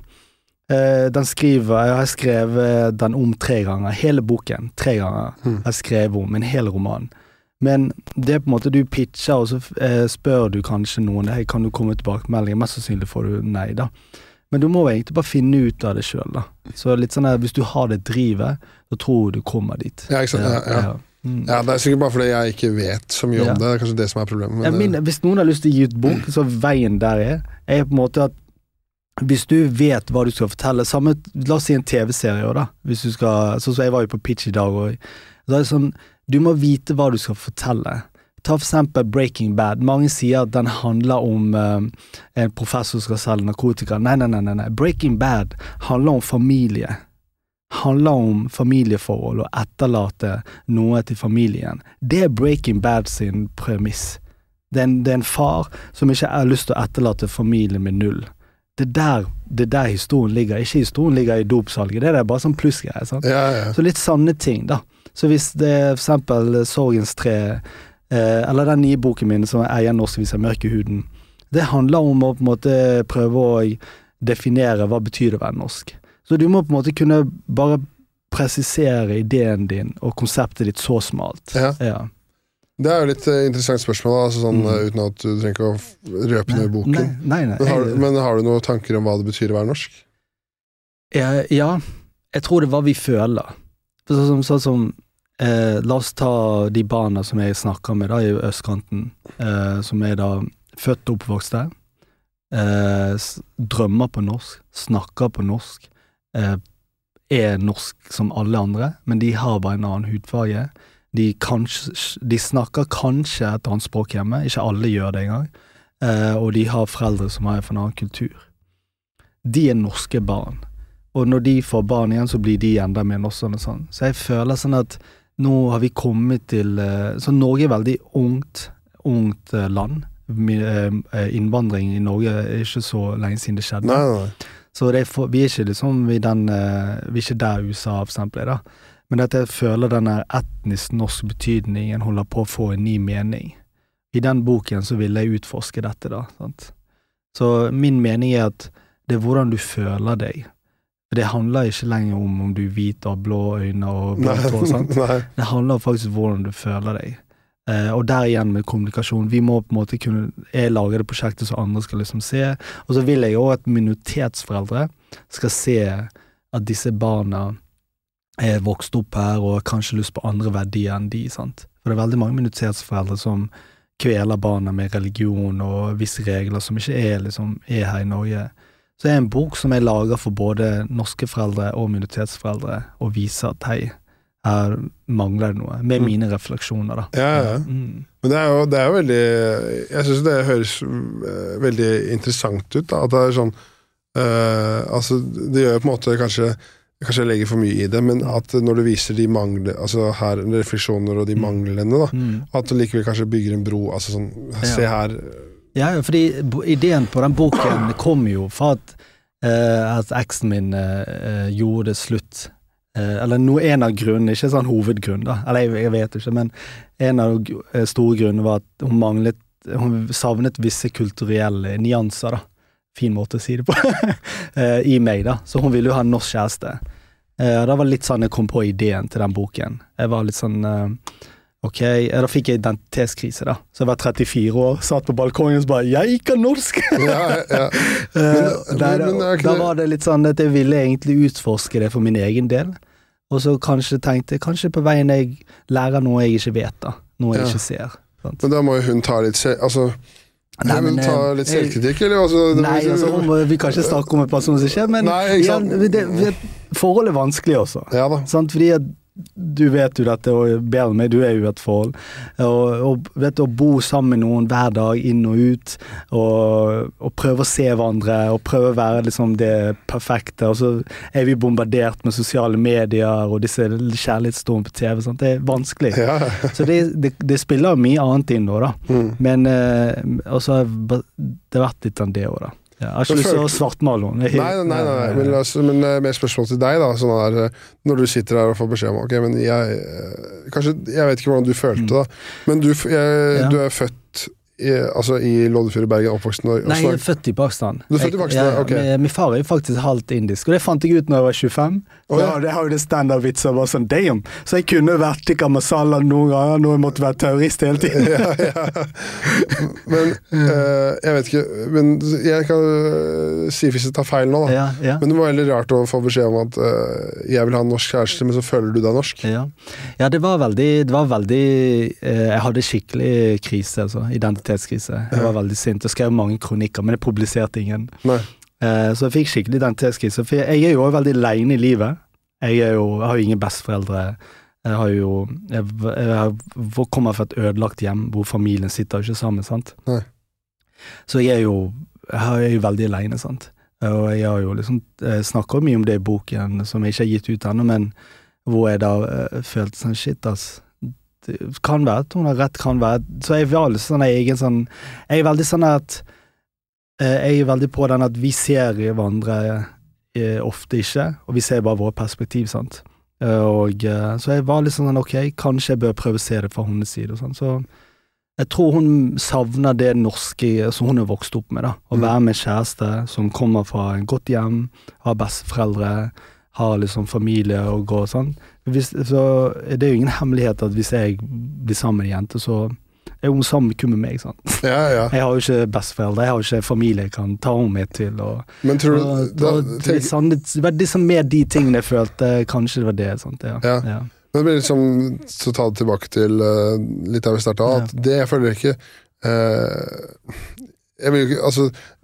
uh, den skriver, jeg har skrevet den om tre ganger, hele boken, tre ganger mm. jeg har skrevet om en hel roman. Men det er på en måte du pitcher, og så eh, spør du kanskje noen, hei, kan du komme tilbake med melding? Mest sannsynlig får du nei da. Men du må egentlig bare finne ut av det selv da. Så litt sånn at hvis du har det drivet, så tror du kommer dit. Ja, ikke sant? Ja, ja. Ja. Mm. Ja, det er sikkert bare fordi jeg ikke vet så mye ja. Om det. Det er kanskje det som er problemet. Ja, min, hvis noen har lyst til å gi ut bok, så veien der er, er på en måte at hvis du vet hva du skal fortelle, samme, la oss si en tv-serie da, hvis du skal, sånn som jeg var jo på pitch i dag, og da er det sånn, du må vite hva du skal fortelle. Ta for eksempel Breaking Bad. Mange sier at den handler om uh, en professor som skal selge narkotika. Nei, nei, nei, nei, nei. Breaking Bad handler om familie. Handler om familieforhold og etterlate noe til familien. Det er Breaking Bad sin premiss. Det er en, det er en far som ikke har lyst til å etterlate familien med null. Det er der, det er der historien ligger. Ikke historien ligger i dopsalget. Det er bare sånn plussgreier. Sant? Ja, ja. Så litt sanne ting da. Så hvis det er for eksempel Sorgens tre, eh, eller den nye boken min som eier norsk viser mørk i huden, det handler om å på en måte prøve å definere hva betyr det å være norsk. Så du må på en måte kunne bare presisere ideen din og konseptet ditt så smalt. Ja. Ja. Det er jo litt uh, interessant spørsmål, altså sånn, mm. uh, uten at du trenger ikke å røpe noe i boken. Nei, nei, nei. Men, har, men har du noen tanker om hva det betyr å være norsk? Ja, ja. Jeg tror det er hva vi føler. Sånn som, sånn som eh, la oss ta de barna som jeg snakker med da i østkanten, eh, som er da født og oppvokst der. eh, drømmer på norsk, snakker på norsk, eh, er norsk som alle andre, men de har bare en annen hudfarge. De, kanskje, de snakker kanskje et annet språk hjemme, ikke alle gjør det engang, eh, og de har foreldre som har en annen kultur. De er norske barn, og når de får barn igjen, så blir de enda mer norske og sånn. Så jeg føler sånn at nå har vi kommet til, eh, så Norge er veldig ungt, ungt eh, land. Innvandring i Norge er ikke så lenge siden det skjedde. Nei, nei. Så det er for, vi er ikke liksom i den, uh, vi er ikke der U S A for eksempel da. Men at jeg føler denne etnisk norsk betydningen holder på å få en ny mening. I den boken så vil jeg utforske dette da, sant? Så min mening er at det er hvordan du føler deg. For det handler ikke lenger om om du er hvit og blå øyne og blå hår, sant? Det handler faktisk om hvordan du føler deg. Uh, og der igjen med kommunikasjon, vi må på en måte kunne, jeg lager det prosjektet så andre skal liksom se, og så vil jeg også at minoritetsforeldre skal se at disse barna er vokst opp her og har kanskje lyst på andre verdier enn de, sant? For det er veldig mange minoritetsforeldre som kveler barna med religion og visse regler som ikke er, liksom, er her i Norge. Så det er en bok som jeg lager for både norske foreldre og minoritetsforeldre og viser at hei, her mangler det noe, med mm. mine refleksjoner da. Ja, ja. Mm. Men det er, jo, det er jo veldig, jeg synes det høres uh, veldig interessant ut da, at det er sånn, uh, altså det gjør på en måte kanskje, kanskje jeg legger for mye i det, men at når du viser de mangler, altså her, refleksjoner og de manglene da, mm. at du likevel kanskje bygger en bro, altså sånn, se her. Ja, fordi ideen på den boken kom jo for at, uh, at eksen min uh, gjorde det slutt. Eller no, en av grunnene, ikke sånn hovedgrunn da, eller jeg, jeg vet ikke, men en av de store grunnene var at hun manglet, hun savnet visse kulturelle nyanser da, fin måte å si det på, i meg da, så hun ville jo ha en norsk kjæreste. Det var litt sånn jeg kom på ideen til den boken. Jeg var litt sånn, ok, da fikk jeg identitetskrise da, så jeg var trettifire år, satt på balkongen og så bare, jeg ikke er norsk! Ja, ja. Men, der, men, men, da var det litt sånn at jeg ville egentlig utforske det for min egen del, og så kanskje tenkte jeg, kanskje på veien jeg lærer noe jeg ikke vet da, noe jeg ja. Ikke ser. Sant? Men da må jo hun ta litt, se, altså, nei, hun ta litt selvkritikk, eller? Altså, nei, altså, hun må, vi kan ikke snakke om en person som skjer, men nei, igjen, det, det, forholdet er vanskelig også, ja, da. Sant? Fordi at du vet jo dette, og bedre med, du er jo et forhold, og, og vet du, å bo sammen med noen hver dag, inn og ut, og, og prøve å se hverandre, og prøve å være liksom det perfekte, og så er vi bombardert med sosiale medier, og disse kjærlighetsstående på T V, sant? Det er vanskelig. Ja. Så det, det, det spiller mye annet inn nå da, mm. men eh, også har det vært litt an det også da. Ja, jeg har ikke lyst til å svartmale noen. Nei, nei, nei, nei. Men, altså, men mer spørsmål til deg da, sånn der, når du sitter her og får beskjed om, ok, men jeg, kanskje, jeg vet ikke hvordan du følte da, men du, jeg, ja. Du er født i, altså i Loddefjord i Bergen, oppvoksen og, og nei, jeg er født i Pakistan. Du er født i Pakistan, jeg, ok. Min, min far er jo faktisk halvt indisk, og det fant jeg ut når jeg var tjuefem. Oh, ja. Det har jo det stand-up-vitser bare sånn, damn! Så jeg kunne vært tikka masala noen ganger, når jeg måtte være terrorist hele tiden. Ja, ja. Men, uh, jeg vet ikke, men jeg kan uh, si hvis jeg tar feil nå da. Ja, ja. Men det var veldig rart å få beskjed om at uh, jeg vil ha en norsk kjæreste, men så føler du deg norsk. Ja, ja det var veldig, det var veldig, uh, jeg hadde skikkelig krise, altså, identitetskrise. Jeg var veldig sint, og skrev mange kronikker, men jeg publiserte ingen. Nei. Uh, så jeg fikk skikkelig identitetskrise, for jeg, jeg er jo veldig alene i livet. Jeg, er jo, jeg har jo ingen besteforeldre. Jeg har jo, jeg, jeg kommer fra et ødelagt hjem, hvor familien sitter jo ikke sammen, sant? Nei. Så jeg er jo, jeg er jo veldig alene, sant? Og jeg har jo liksom, jeg snakker mye om det i boken, som jeg ikke har gitt ut ennå, men hvor jeg da uh, følte sånn, shit ass, det kan være at hun har rett, kan være, så jeg var litt sånn, egen sånn, jeg er veldig sånn at, uh, jeg er veldig på den at vi ser hverandre uh, ofte ikke, og vi ser bare våre perspektiv, sant? Uh, og uh, så jeg var litt sånn, ok, kanskje jeg bør prøve å se det fra hennes side, og sånn, så jeg tror hun savner det norske som hun har vokst opp med da, å mm. være med kjæreste som kommer fra en godt hjem, har besteforeldre, har liksom familie og gå og sånn. Hvis, så er det jo ingen hemmelighet at hvis jeg blir sammen med en jente, så er hun sammen kun med meg, sant? Ja, ja. Jeg har jo ikke besteforeldre, jeg har jo ikke familie jeg kan ta henne med til. Og, men tror du... Og, da, og, tenk... sånn, det var liksom mer de tingene jeg følte, kanskje det var det, sant? Ja. Ja. Ja. Men det blir liksom, så ta det tilbake til uh, litt av vi startet, at ja. Det jeg føler ikke, uh, jeg vil ikke, altså,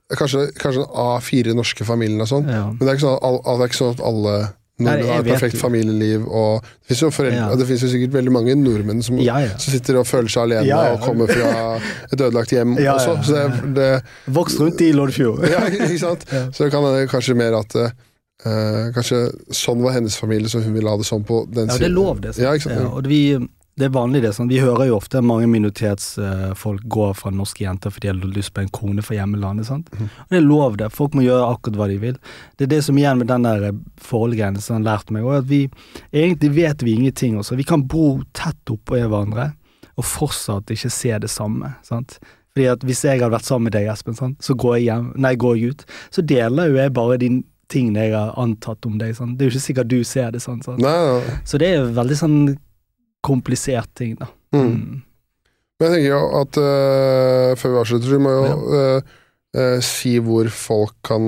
kanskje, kanskje en A fire norske familien og sånn, Ja. men det er ikke sånn at, all, det er ikke sånn at alle Nei, nordmenn jeg har et vet perfekt jo. familieliv, og det finnes jo, foreldre, Ja. det finnes jo sikkert veldig mange nordmenn som, Ja, ja. som sitter og føler seg alene Ja, ja. og kommer fra et ødelagt hjem Ja, ja. også, så det, det Vokst rundt i Loddefjord. ja, ikke sant? Ja. Så det kan være kanskje mer at uh, kanskje sånn var hennes familie, så hun ville ha det sånn på den Ja, det er lov det. Sant? Ja, ikke sant? Ja, og vi, det er vanlig det. Sant? Vi hører jo ofte mange minoritetsfolk går fra norske jenter fordi de har lyst på en kone fra hjemmelandet. Sant? Mhm. Og det er lov det. Folk må gjøre akkurat hva de vil. Det er det som igjen med den der forholdgreiene som har lært meg, og at vi egentlig vet vi ingenting også. Vi kan bo tett oppå hverandre og fortsatt ikke se det samme. Sant? Fordi at hvis jeg hadde vært sammen med deg, Espen, sant? Så går jeg hjem, nei, går jeg ut, så deler jo jeg bare de tingene jeg har antatt om deg. Sant? Det er jo ikke sikkert du ser det sånn. Sant? Nei, nei. Så det er jo veldig sånn komplisert ting, da. Mm. Mm. Men jeg tenker jo at uh, før vi avslutter, du må jo uh, uh, si hvor folk kan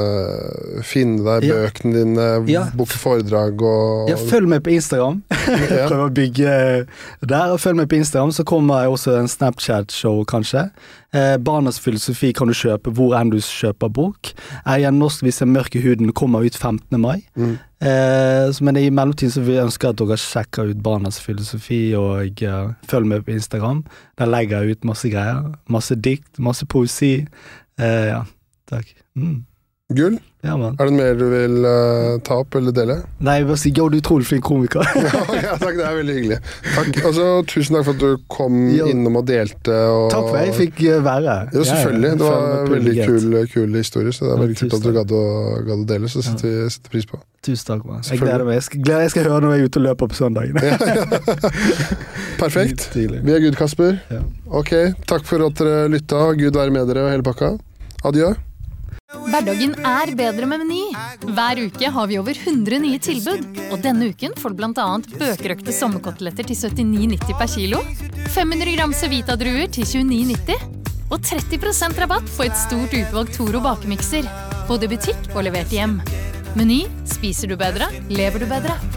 uh, finne deg, Ja. bøkene dine, Ja. boke foredrag og Ja, følg meg på Instagram. Ja. Prøv å bygge der, og følg meg på Instagram, så kommer jeg også en Snapchat-show, kanskje. Eh, Barnas filosofi kan du kjøpe hvor enn du kjøper bok. Er jeg norsk hvis jeg er mørk i huden, kommer ut femtende mai. Mm. Eh, så, men i mellomtiden så vil jeg ønske at dere sjekker ut Barnas filosofi, og uh, følg meg på Instagram. Der legger jeg ut masse greier. Masse dikt, masse poesi. Eh, ja, takk. Mm. Gull? Ja, man. Er det mer du vil uh, ta opp eller dele? Nei, jeg vil bare si, jo, du er utrolig flink komiker. Ja, ja, takk, det er veldig hyggelig. Takk, altså, tusen takk for at du kom Jo. innom og delte. Og, Takk for at jeg fikk uh, være. Jo, selvfølgelig. Det var Føler meg en veldig privilegert. kul, kul historie, så det er Ja, veldig kult tusen at du gadd å, gadd å dele, så Ja. setter vi setter pris på. Tusen takk, man. Jeg Selvfølgelig. gleder meg. Jeg skal, gleder, jeg skal høre når jeg er ute og løper på søndagen. Ja, ja. Perfekt. Tidlig. Vi er Gud, Kasper. Ja. Ok, takk for at dere lytta. Gud være med dere og hele pakka. Adjø. Hverdagen er bedre med Meny. Hver uke har vi over hundre nye tilbud. Og denne uken får du blant annet bøkerøkte sommerkoteletter til syttini nitti per kilo, fem hundre gram Cevita-druer til tjueni nitti, og tretti prosent rabatt på et stort utvalgt Toro bakemikser. Både i butikk og levert hjem. Meny spiser du bedre, lever du bedre.